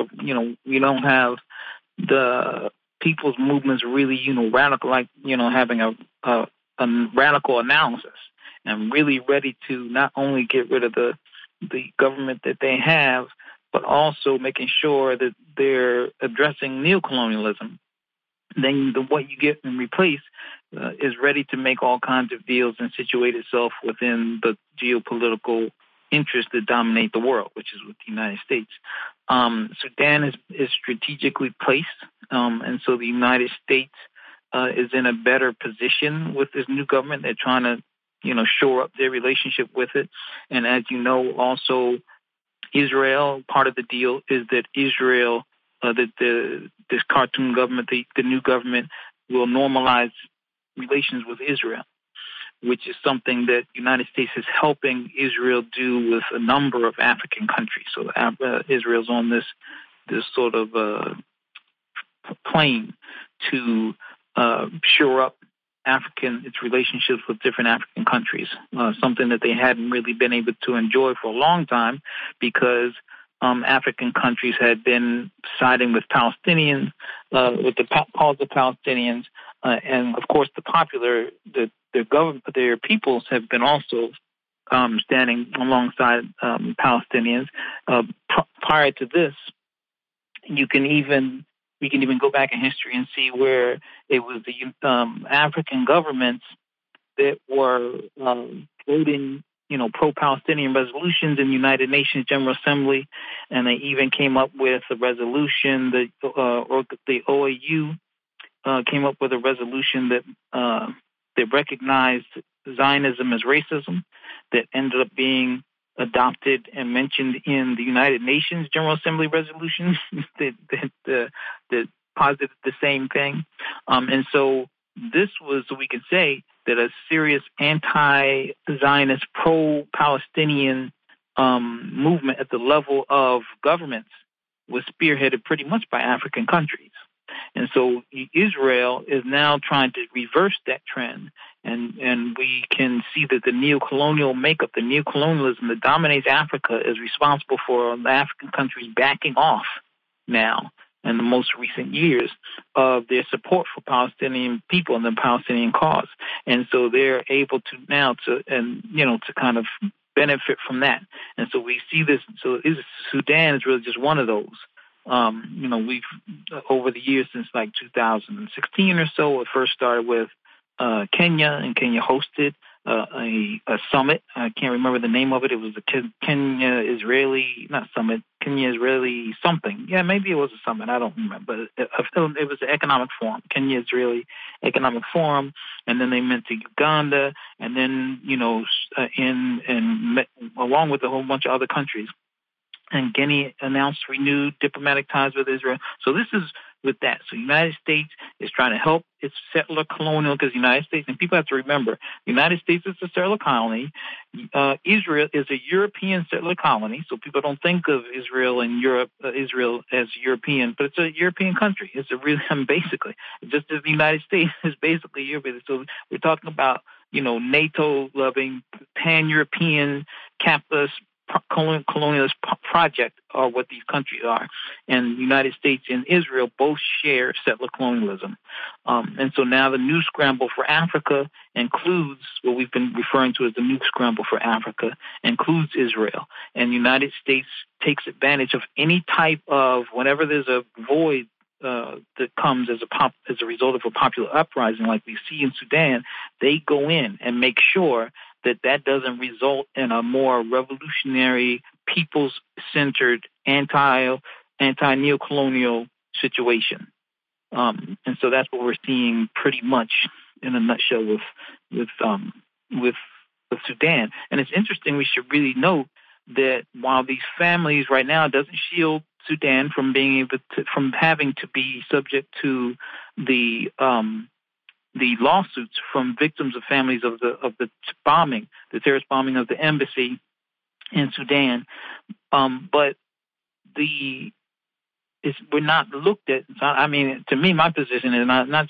the people's movements really, radical, like, having a radical analysis and really ready to not only get rid of the government that they have, but also making sure that they're addressing neocolonialism. Then what you get in replace is ready to make all kinds of deals and situate itself within the geopolitical interests that dominate the world, which is with the United States. Sudan is strategically placed, and so the United States is in a better position with this new government. They're trying to, shore up their relationship with it. And as you know, also Israel, part of the deal is that Israel, this Khartoum government, the new government, will normalize relations with Israel, which is something that the United States is helping Israel do with a number of African countries. So Israel's on this sort of plane to shore up its relationships with different African countries, something that they hadn't really been able to enjoy for a long time because African countries had been siding with Palestinians, with the cause of Palestinians, and of course their peoples have been also standing alongside Palestinians. Prior to this, we can even go back in history and see where it was the African governments that were voting, pro-Palestinian resolutions in the United Nations General Assembly, and they even came up with a resolution that, or the OAU came up with a resolution that recognized Zionism as racism, that ended up being adopted and mentioned in the United Nations General Assembly resolution that posited the same thing. And so this was, we could say, that a serious anti-Zionist, pro-Palestinian movement at the level of governments was spearheaded pretty much by African countries. And so Israel is now trying to reverse that trend, and we can see that the neocolonial makeup, the neocolonialism that dominates Africa is responsible for the African countries backing off now in the most recent years of their support for Palestinian people and the Palestinian cause. And so they're able to now to kind of benefit from that. And so we see this. So Sudan is really just one of those. We've over the years since like 2016 or so, it first started with Kenya, and Kenya hosted a summit. I can't remember the name of it. It was the Kenya-Israeli, not summit, Kenya-Israeli something. Yeah, maybe it was a summit. I don't remember. But it was the economic forum, Kenya-Israeli Economic Forum, and then they went to Uganda, and then, along with a whole bunch of other countries. And Guinea announced renewed diplomatic ties with Israel. So this is with that. So the United States is trying to help its settler colonial, because the United States, and people have to remember, the United States is a settler colony. Israel is a European settler colony. So people don't think of Israel and Israel as European, but it's a European country. It's basically, just as the United States is basically European. So we're talking about, NATO-loving, pan-European, capitalist, colonialist project are what these countries are. And the United States and Israel both share settler colonialism. And so now the new scramble for Africa includes what we've been referring to as the new scramble for Africa, includes Israel. And the United States takes advantage of any type of, whenever there's a void that comes as a result of a popular uprising like we see in Sudan, they go in and make sure that doesn't result in a more revolutionary, peoples-centered, anti-neocolonial situation. And so that's what we're seeing pretty much in a nutshell with Sudan. And it's interesting, we should really note that while these families right now doesn't shield Sudan from from having to be subject to the lawsuits from victims of families of the bombing, the terrorist bombing of the embassy in Sudan. But we're not looked at. I mean, to me, my position is not just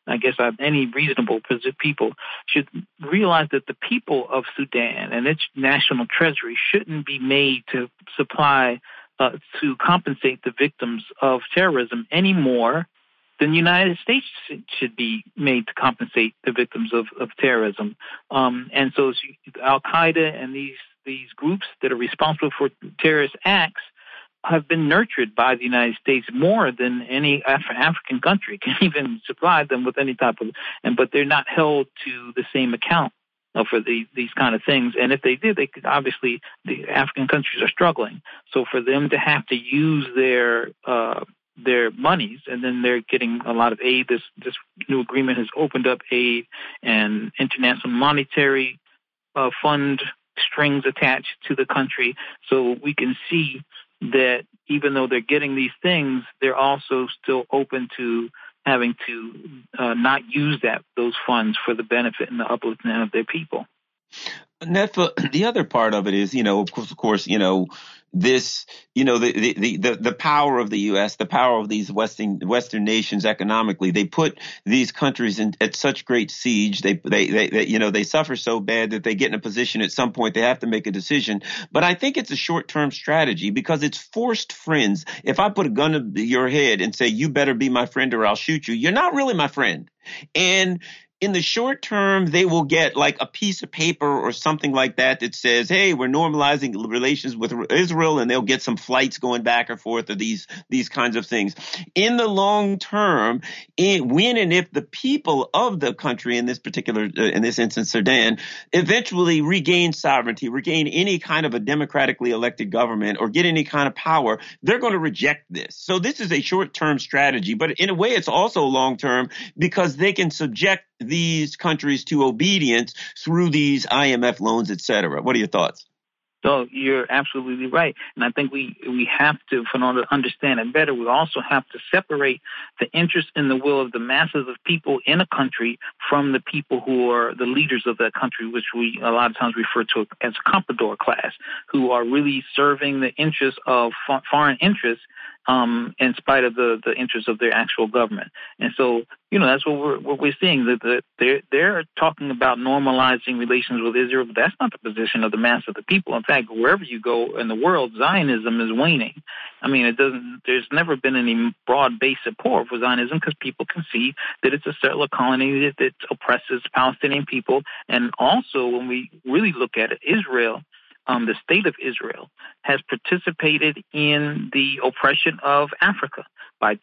I guess any reasonable people should realize that the people of Sudan and its national treasury shouldn't be made to supply to compensate the victims of terrorism any more than the United States should be made to compensate the victims of terrorism. And so Al-Qaeda and these groups that are responsible for terrorist acts have been nurtured by the United States more than any African country can even supply them with any type of, but they're not held to the same account for these kind of things. And if they did, they could obviously, the African countries are struggling. So for them to have to use their monies, and then they're getting a lot of aid. This new agreement has opened up aid and international monetary fund strings attached to the country. So we can see that even though they're getting these things, they're also still open to having to not use those funds for the benefit and the uplifting of their people. Nefa, the other part of it is, of course, this, the power of the U.S., the power of these Western nations economically. They put these countries at such great siege. They suffer so bad that they get in a position at some point they have to make a decision. But I think it's a short-term strategy because it's forced friends. If I put a gun to your head and say, you better be my friend or I'll shoot you, you're not really my friend. And in the short term, they will get like a piece of paper or something like that says, hey, we're normalizing relations with Israel, and they'll get some flights going back and forth of these kinds of things. In the long term, when and if the people of the country, in this instance, Sudan, eventually regain sovereignty, regain any kind of a democratically elected government or get any kind of power, they're going to reject this. So this is a short-term strategy, but in a way it's also long-term because they can subject these countries to obedience through these IMF loans, et cetera. What are your thoughts? So you're absolutely right. And I think we have to, in order to understand it better, we also have to separate the interest in the will of the masses of people in a country from the people who are the leaders of that country, which we a lot of times refer to as a comprador class, who are really serving the interests of foreign interests in spite of the interests of their actual government. And so, that's what we're seeing, that they're talking about normalizing relations with Israel, but that's not the position of the mass of the people. In fact, wherever you go in the world, Zionism is waning. I mean, there's never been any broad-based support for Zionism because people can see that it's a settler colony that oppresses Palestinian people. And also, when we really look at it, Israel, the state of Israel, has participated in the oppression of Africa by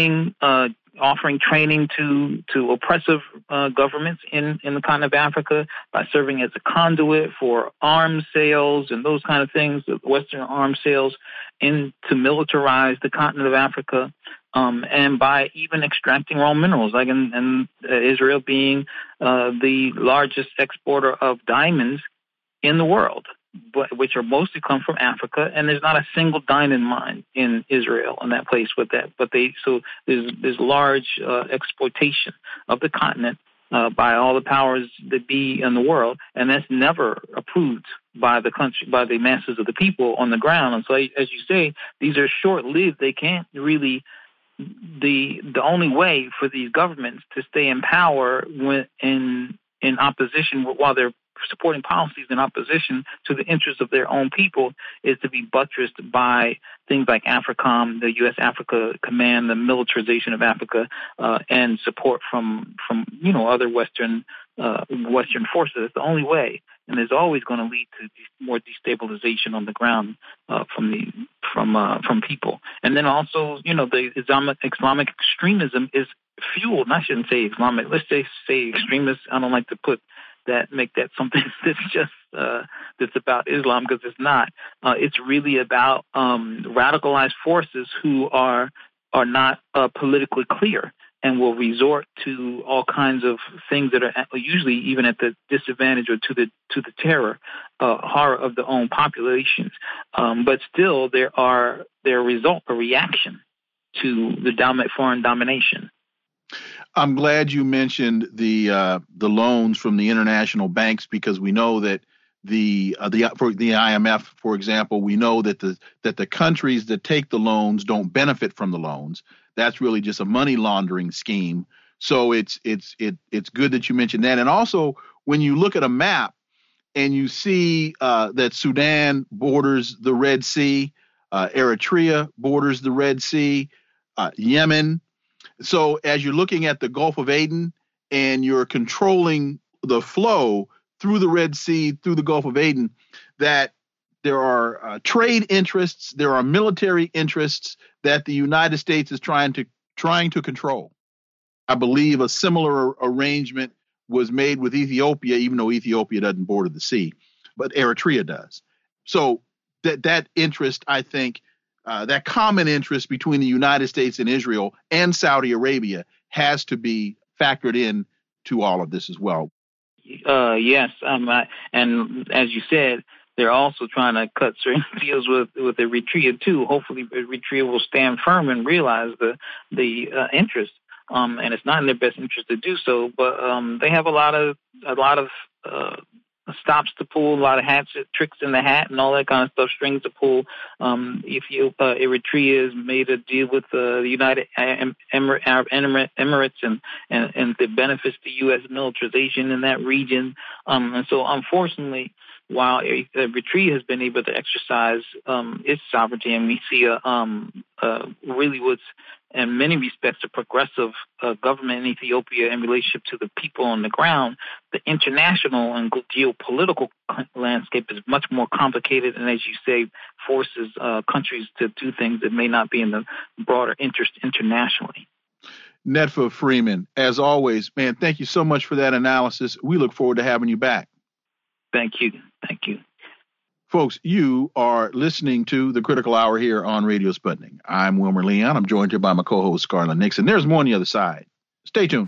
offering training to oppressive governments in the continent of Africa, by serving as a conduit for arms sales and those kind of things, Western arms sales, to militarize the continent of Africa, and by even extracting raw minerals, like in Israel being the largest exporter of diamonds in the world, which are mostly come from Africa, and there's not a single diamond mine in Israel in that place with that. But there's large exploitation of the continent by all the powers that be in the world, and that's never approved by the country, by the masses of the people on the ground. And so, as you say, these are short-lived. They can't really. The only way for these governments to stay in power in opposition while they're supporting policies in opposition to the interests of their own people is to be buttressed by things like AFRICOM, the U.S. Africa Command, the militarization of Africa, and support from other Western forces. It's the only way, and there's always going to lead to more destabilization on the ground from people. And then also, the Islamic extremism is fueled. And I shouldn't say Islamic. Let's say extremists. I don't like to make that something that's just that's about Islam, because it's not. It's really about radicalized forces who are not politically clear and will resort to all kinds of things that are usually even at the disadvantage or to the terror, horror of their own populations. But still, there are a reaction to the foreign domination. I'm glad you mentioned the loans from the international banks, because we know that for the IMF, for example, we know that the countries that take the loans don't benefit from the loans. That's really just a money laundering scheme. So it's good that you mentioned that. And also, when you look at a map and you see that Sudan borders the Red Sea, Eritrea borders the Red Sea, Yemen. So as you're looking at the Gulf of Aden and you're controlling the flow through the Red Sea, through the Gulf of Aden, that there are trade interests, there are military interests that the United States is trying to control. I believe a similar arrangement was made with Ethiopia, even though Ethiopia doesn't border the sea, but Eritrea does. So that interest, I think, that common interest between the United States and Israel and Saudi Arabia has to be factored in to all of this as well. Yes, and as you said, they're also trying to cut certain deals with Eritrea too. Hopefully, Eritrea will stand firm and realize the interest. And it's not in their best interest to do so. But they have a lot of stops to pull, a lot of tricks in the hat, and all that kind of stuff, strings to pull. Eritrea has made a deal with the United Arab Emirates, and it benefits the U.S. militarization in that region. And so, unfortunately, while Eritrea has been able to exercise its sovereignty, and we see really what's, in many respects, a progressive government in Ethiopia in relationship to the people on the ground, the international and geopolitical landscape is much more complicated, and as you say, forces countries to do things that may not be in the broader interest internationally. Netfa Freeman, as always, man, thank you so much for that analysis. We look forward to having you back. Thank you. Thank you. Folks, you are listening to The Critical Hour here on Radio Sputnik. I'm Wilmer Leon. I'm joined here by my co-host, Garland Nixon. There's more on the other side. Stay tuned.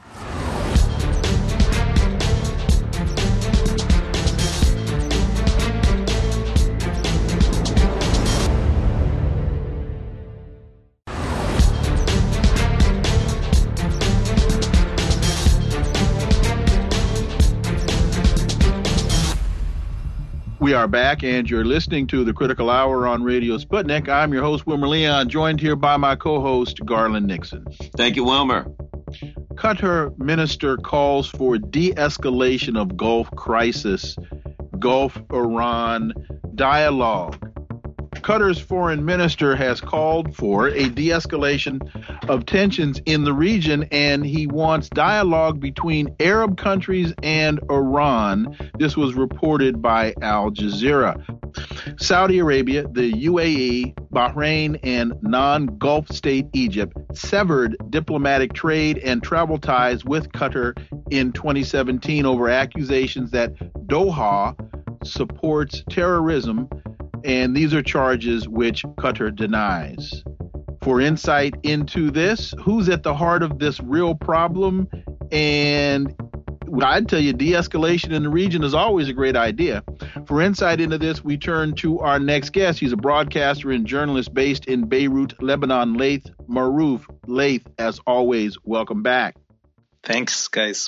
We are back, and you're listening to The Critical Hour on Radio Sputnik. I'm your host, Wilmer Leon, joined here by my co-host, Garland Nixon. Thank you, Wilmer. Qatar minister calls for de-escalation of Gulf crisis, Gulf-Iran dialogue. Qatar's foreign minister has called for a de-escalation of tensions in the region, and he wants dialogue between Arab countries and Iran. This was reported by Al Jazeera. Saudi Arabia, the UAE, Bahrain, and non-Gulf state Egypt severed diplomatic trade and travel ties with Qatar in 2017 over accusations that Doha supports terrorism, and these are charges which Qatar denies. For insight into this, who's at the heart of this real problem, and I'd tell you, de-escalation in the region is always a great idea. For insight into this, we turn to our next guest. He's a broadcaster and journalist based in Beirut, Lebanon, Laith Marouf. Laith, as always, welcome back. Thanks, guys.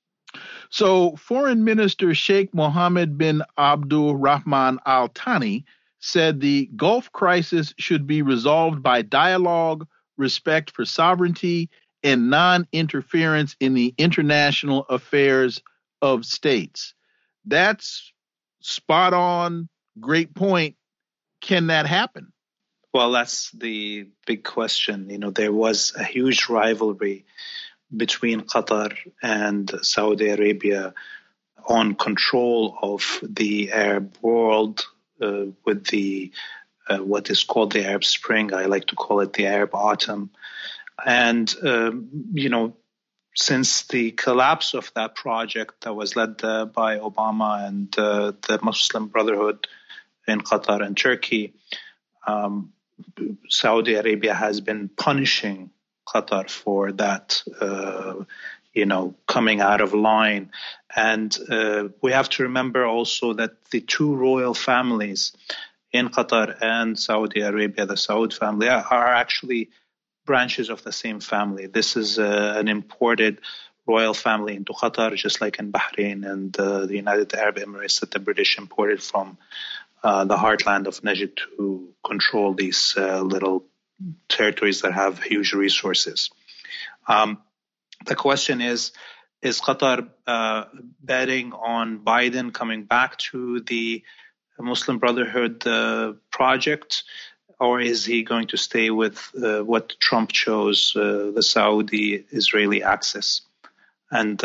So, Foreign Minister Sheikh Mohammed bin Abdul Rahman Al Thani said the Gulf crisis should be resolved by dialogue, respect for sovereignty, and non-interference in the international affairs of states. That's spot on. Great point. Can that happen? Well, that's the big question. You know, there was a huge rivalry between Qatar and Saudi Arabia on control of the Arab world with the what is called the Arab Spring. I like to call it the Arab Autumn. And, you know, since the collapse of that project that was led by Obama and the Muslim Brotherhood in Qatar and Turkey, Saudi Arabia has been punishing Qatar for that, coming out of line. And we have to remember also that the two royal families in Qatar and Saudi Arabia, the Saud family, are actually branches of the same family. This is an imported royal family into Qatar, just like in Bahrain and the United Arab Emirates that the British imported from the heartland of Najd to control these little territories that have huge resources. the question is Qatar betting on Biden coming back to the Muslim Brotherhood project, or is he going to stay with what Trump chose, the Saudi-Israeli axis? And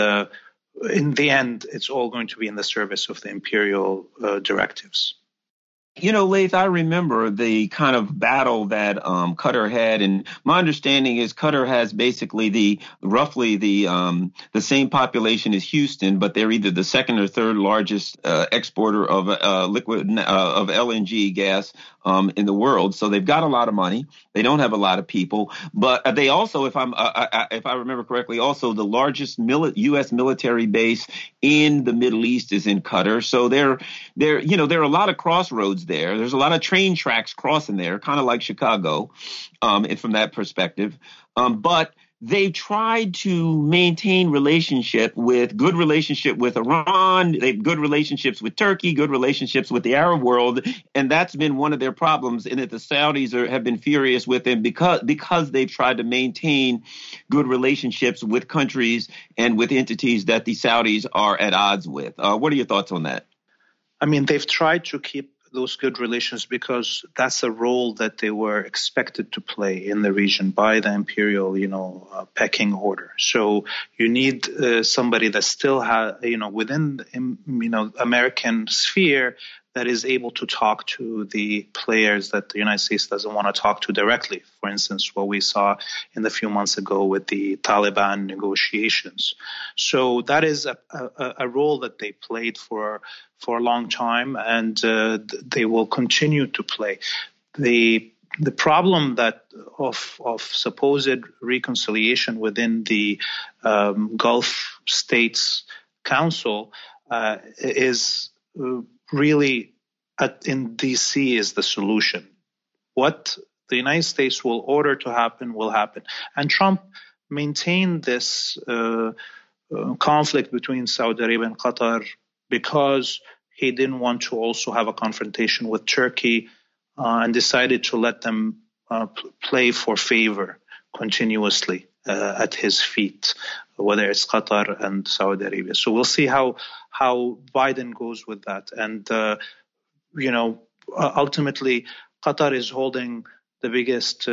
in the end, it's all going to be in the service of the imperial directives. You know, Laith, I remember the kind of battle that Qatar had, and my understanding is Qatar has basically roughly the same population as Houston, but they're either the second or third largest exporter of liquid of LNG gas in the world. So they've got a lot of money. They don't have a lot of people, but they also, if I remember correctly, also the largest U.S. military base in the Middle East is in Qatar. So there are a lot of crossroads there. There's a lot of train tracks crossing there, kind of like Chicago, and from that perspective. But they've tried to maintain good relationship with Iran. They have good relationships with Turkey, good relationships with the Arab world, and that's been one of their problems. And that the Saudis have been furious with them because they've tried to maintain good relationships with countries and with entities that the Saudis are at odds with. What are your thoughts on that? I mean, they've tried to keep those good relations because that's a role that they were expected to play in the region by the imperial, pecking order. So you need somebody that still has, within, American sphere that is able to talk to the players that the United States doesn't want to talk to directly. For instance, what we saw in the few months ago with the Taliban negotiations. So that is a role that they played for a long time, and they will continue to play. The problem of supposed reconciliation within the Gulf States Council is really in D.C. is the solution. What the United States will order to happen will happen. And Trump maintained this conflict between Saudi Arabia and Qatar because he didn't want to also have a confrontation with Turkey and decided to let them play for favor continuously at his feet, whether it's Qatar and Saudi Arabia. So we'll see how Biden goes with that. And, ultimately, Qatar is holding the biggest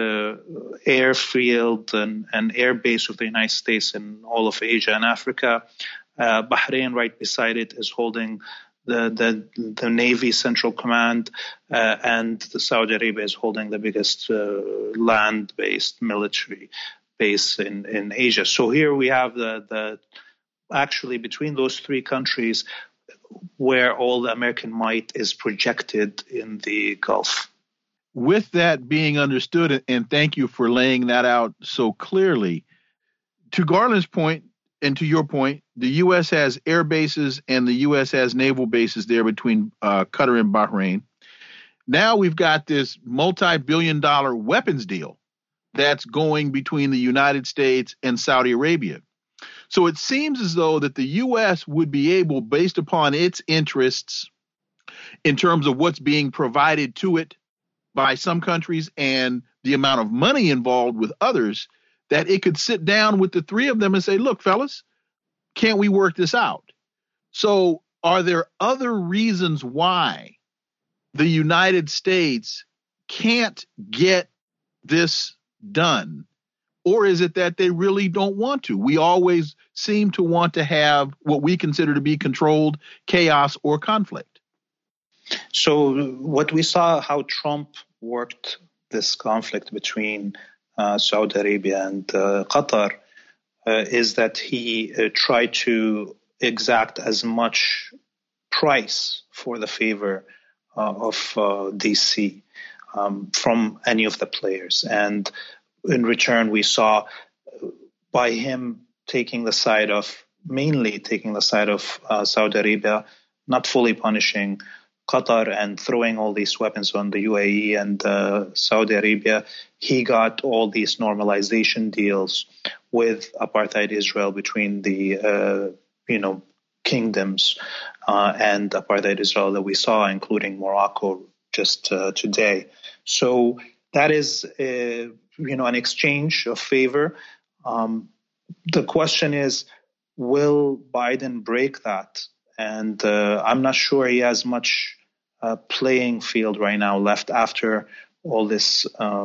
airfield and air base of the United States in all of Asia and Africa. Bahrain, right beside it, is holding the Navy Central Command, and Saudi Arabia is holding the biggest land-based military base in Asia. So here we have the actually between those three countries where all the American might is projected in the Gulf. With that being understood, and thank you for laying that out so clearly, to Garland's point and to your point, the U.S. has air bases and the U.S. has naval bases there between Qatar and Bahrain. Now we've got this multi-billion-dollar weapons deal that's going between the United States and Saudi Arabia. So it seems as though that the U.S. would be able, based upon its interests in terms of what's being provided to it by some countries and the amount of money involved with others, that it could sit down with the three of them and say, look, fellas, can't we work this out? So are there other reasons why the United States can't get this done? Or is it that they really don't want to? We always seem to want to have what we consider to be controlled chaos or conflict. So what we saw, how Trump worked this conflict between Saudi Arabia and Qatar, is that he tried to exact as much price for the favor of DC from any of the players. And in return, we saw by him mainly taking the side of Saudi Arabia, not fully punishing Qatar and throwing all these weapons on the UAE and Saudi Arabia, he got all these normalization deals with apartheid Israel between the kingdoms and apartheid Israel that we saw, including Morocco just today. So that is an exchange of favor. The question is, will Biden break that? And I'm not sure he has much playing field right now left after all this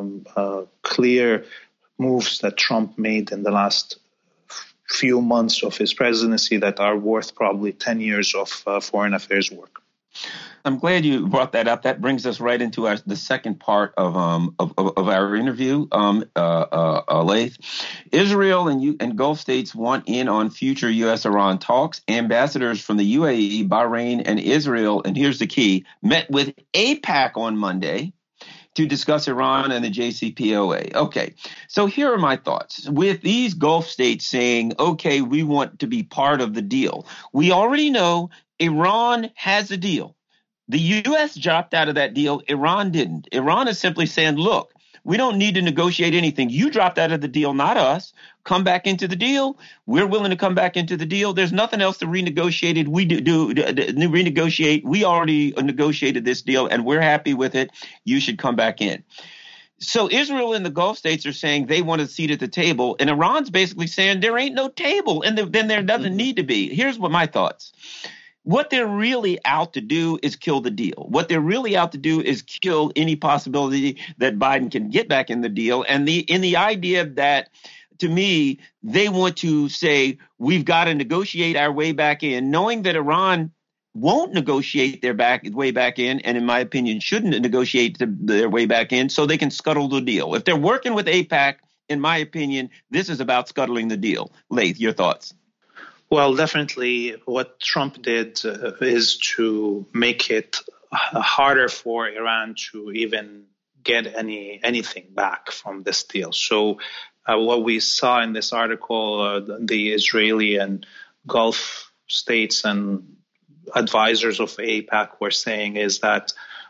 clear moves that Trump made in the last few months of his presidency that are worth probably 10 years of foreign affairs work. I'm glad you brought that up. That brings us right into the second part of our interview, Laith. Israel and Gulf states want in on future U.S.-Iran talks. Ambassadors from the UAE, Bahrain, and Israel, and here's the key, met with AIPAC on Monday to discuss Iran and the JCPOA. Okay, so here are my thoughts. With these Gulf states saying, okay, we want to be part of the deal, we already know Iran has a deal. The U.S. dropped out of that deal. Iran didn't. Iran is simply saying, look, we don't need to negotiate anything. You dropped out of the deal, not us. Come back into the deal. We're willing to come back into the deal. There's nothing else to renegotiate. Renegotiate. We already negotiated this deal, and we're happy with it. You should come back in. So Israel and the Gulf states are saying they want a seat at the table, and Iran's basically saying there ain't no table, and then there doesn't need to be. Here's what my thoughts. What they're really out to do is kill the deal. What they're really out to do is kill any possibility that Biden can get back in the deal. And the idea that, to me, they want to say we've got to negotiate our way back in, knowing that Iran won't negotiate their way back in, and in my opinion, shouldn't negotiate their way back in, so they can scuttle the deal. If they're working with AIPAC, in my opinion, this is about scuttling the deal. Laith, your thoughts? Well, definitely what Trump did is to make it harder for Iran to even get anything back from this deal. So what we saw in this article, the Israeli and Gulf states and advisors of AIPAC were saying is that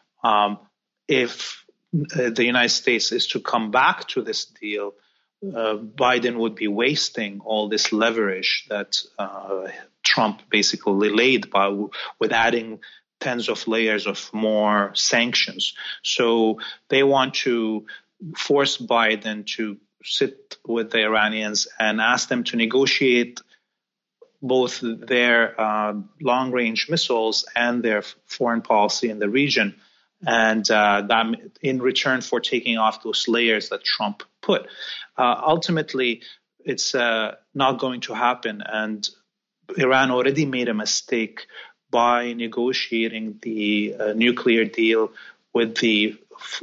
if the United States is to come back to this deal, Biden would be wasting all this leverage that Trump basically laid with adding tens of layers of more sanctions. So they want to force Biden to sit with the Iranians and ask them to negotiate both their long-range missiles and their foreign policy in the region, and that in return for taking off those layers that Trump put. Ultimately, it's not going to happen, and Iran already made a mistake by negotiating the nuclear deal with the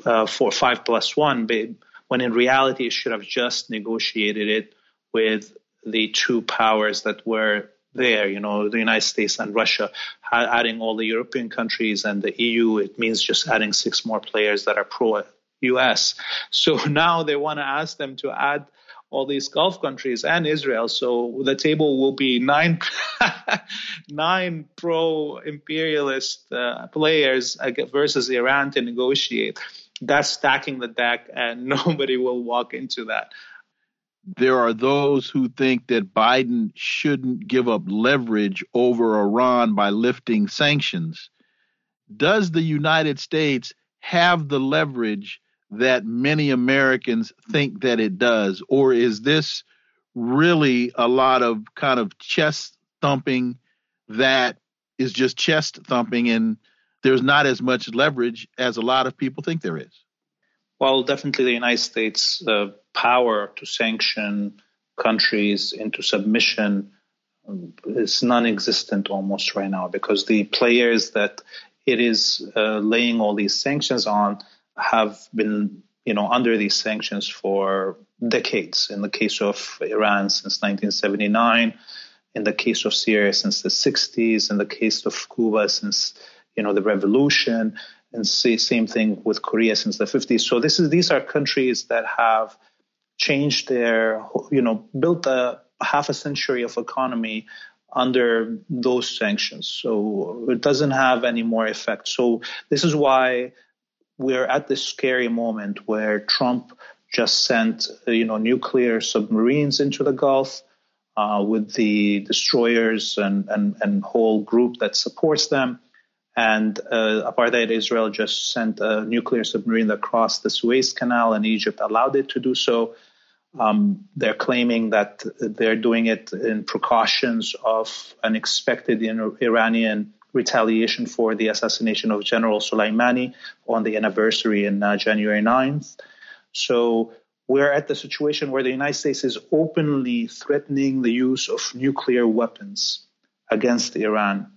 5+1, when in reality it should have just negotiated it with the two powers that were there, the United States and Russia. Adding all the European countries and the EU, it means just adding 6 more players that are pro-US. So now they want to ask them to add all these Gulf countries and Israel. So the table will be 9 pro-imperialist players versus Iran to negotiate. That's stacking the deck, and nobody will walk into that. There are those who think that Biden shouldn't give up leverage over Iran by lifting sanctions. Does the United States have the leverage that many Americans think that it does? Or is this really a lot of kind of chest thumping that is just chest thumping, and there's not as much leverage as a lot of people think there is? Well, definitely the United States' power to sanction countries into submission is non-existent almost right now, because the players that it is laying all these sanctions on have been, under these sanctions for decades. In the case of Iran since 1979, in the case of Syria since the 60s, in the case of Cuba since, the revolution, and same thing with Korea since the 50s. So these are countries that have changed their, built a half a century of economy under those sanctions. So it doesn't have any more effect. So this is why we're at this scary moment where Trump just sent, nuclear submarines into the Gulf with the destroyers and whole group that supports them. And apartheid Israel just sent a nuclear submarine that crossed the Suez Canal, and Egypt allowed it to do so. They're claiming that they're doing it in precautions of an expected Iranian retaliation for the assassination of General Soleimani on the anniversary in January 9th. So we're at the situation where the United States is openly threatening the use of nuclear weapons against Iran,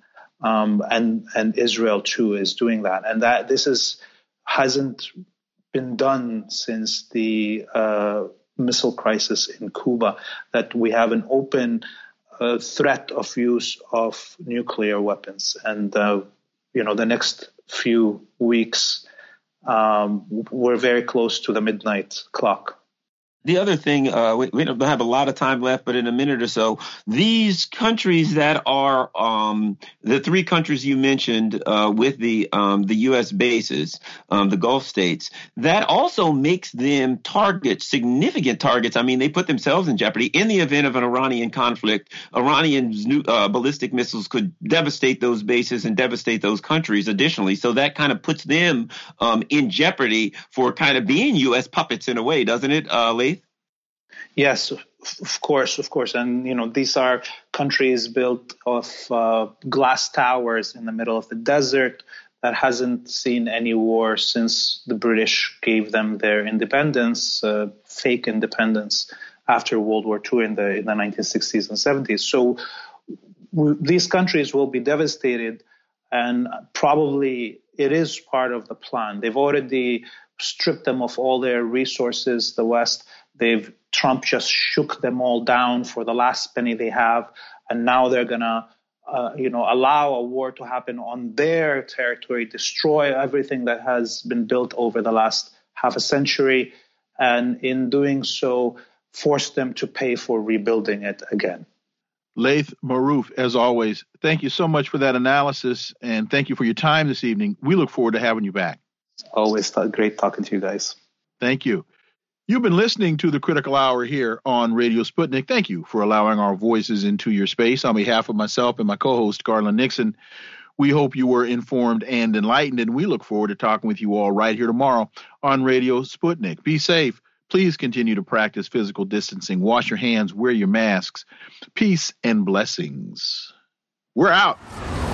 and Israel too is doing that. And that this hasn't been done since the missile crisis in Cuba, that we have an open threat of use of nuclear weapons. And, the next few weeks, we're very close to the midnight clock. The other thing, we don't have a lot of time left, but in a minute or so, these countries that are the three countries you mentioned with the U.S. bases, the Gulf states, that also makes them significant targets. I mean, they put themselves in jeopardy in the event of an Iranian conflict. Iranian's ballistic missiles could devastate those bases and devastate those countries additionally. So that kind of puts them in jeopardy for kind of being U.S. puppets in a way, doesn't it, Laith? Yes, of course. And, these are countries built of glass towers in the middle of the desert that hasn't seen any war since the British gave them their independence, fake independence, after World War II in the 1960s and 70s. So these countries will be devastated, and probably it is part of the plan. They've already stripped them of all their resources, the West. Trump just shook them all down for the last penny they have, and now they're gonna, allow a war to happen on their territory, destroy everything that has been built over the last half a century, and in doing so, force them to pay for rebuilding it again. Laith Marouf, as always, thank you so much for that analysis, and thank you for your time this evening. We look forward to having you back. Always great talking to you guys. Thank you. You've been listening to the Critical Hour here on Radio Sputnik. Thank you for allowing our voices into your space. On behalf of myself and my co-host, Garland Nixon, we hope you were informed and enlightened, and we look forward to talking with you all right here tomorrow on Radio Sputnik. Be safe. Please continue to practice physical distancing. Wash your hands. Wear your masks. Peace and blessings. We're out.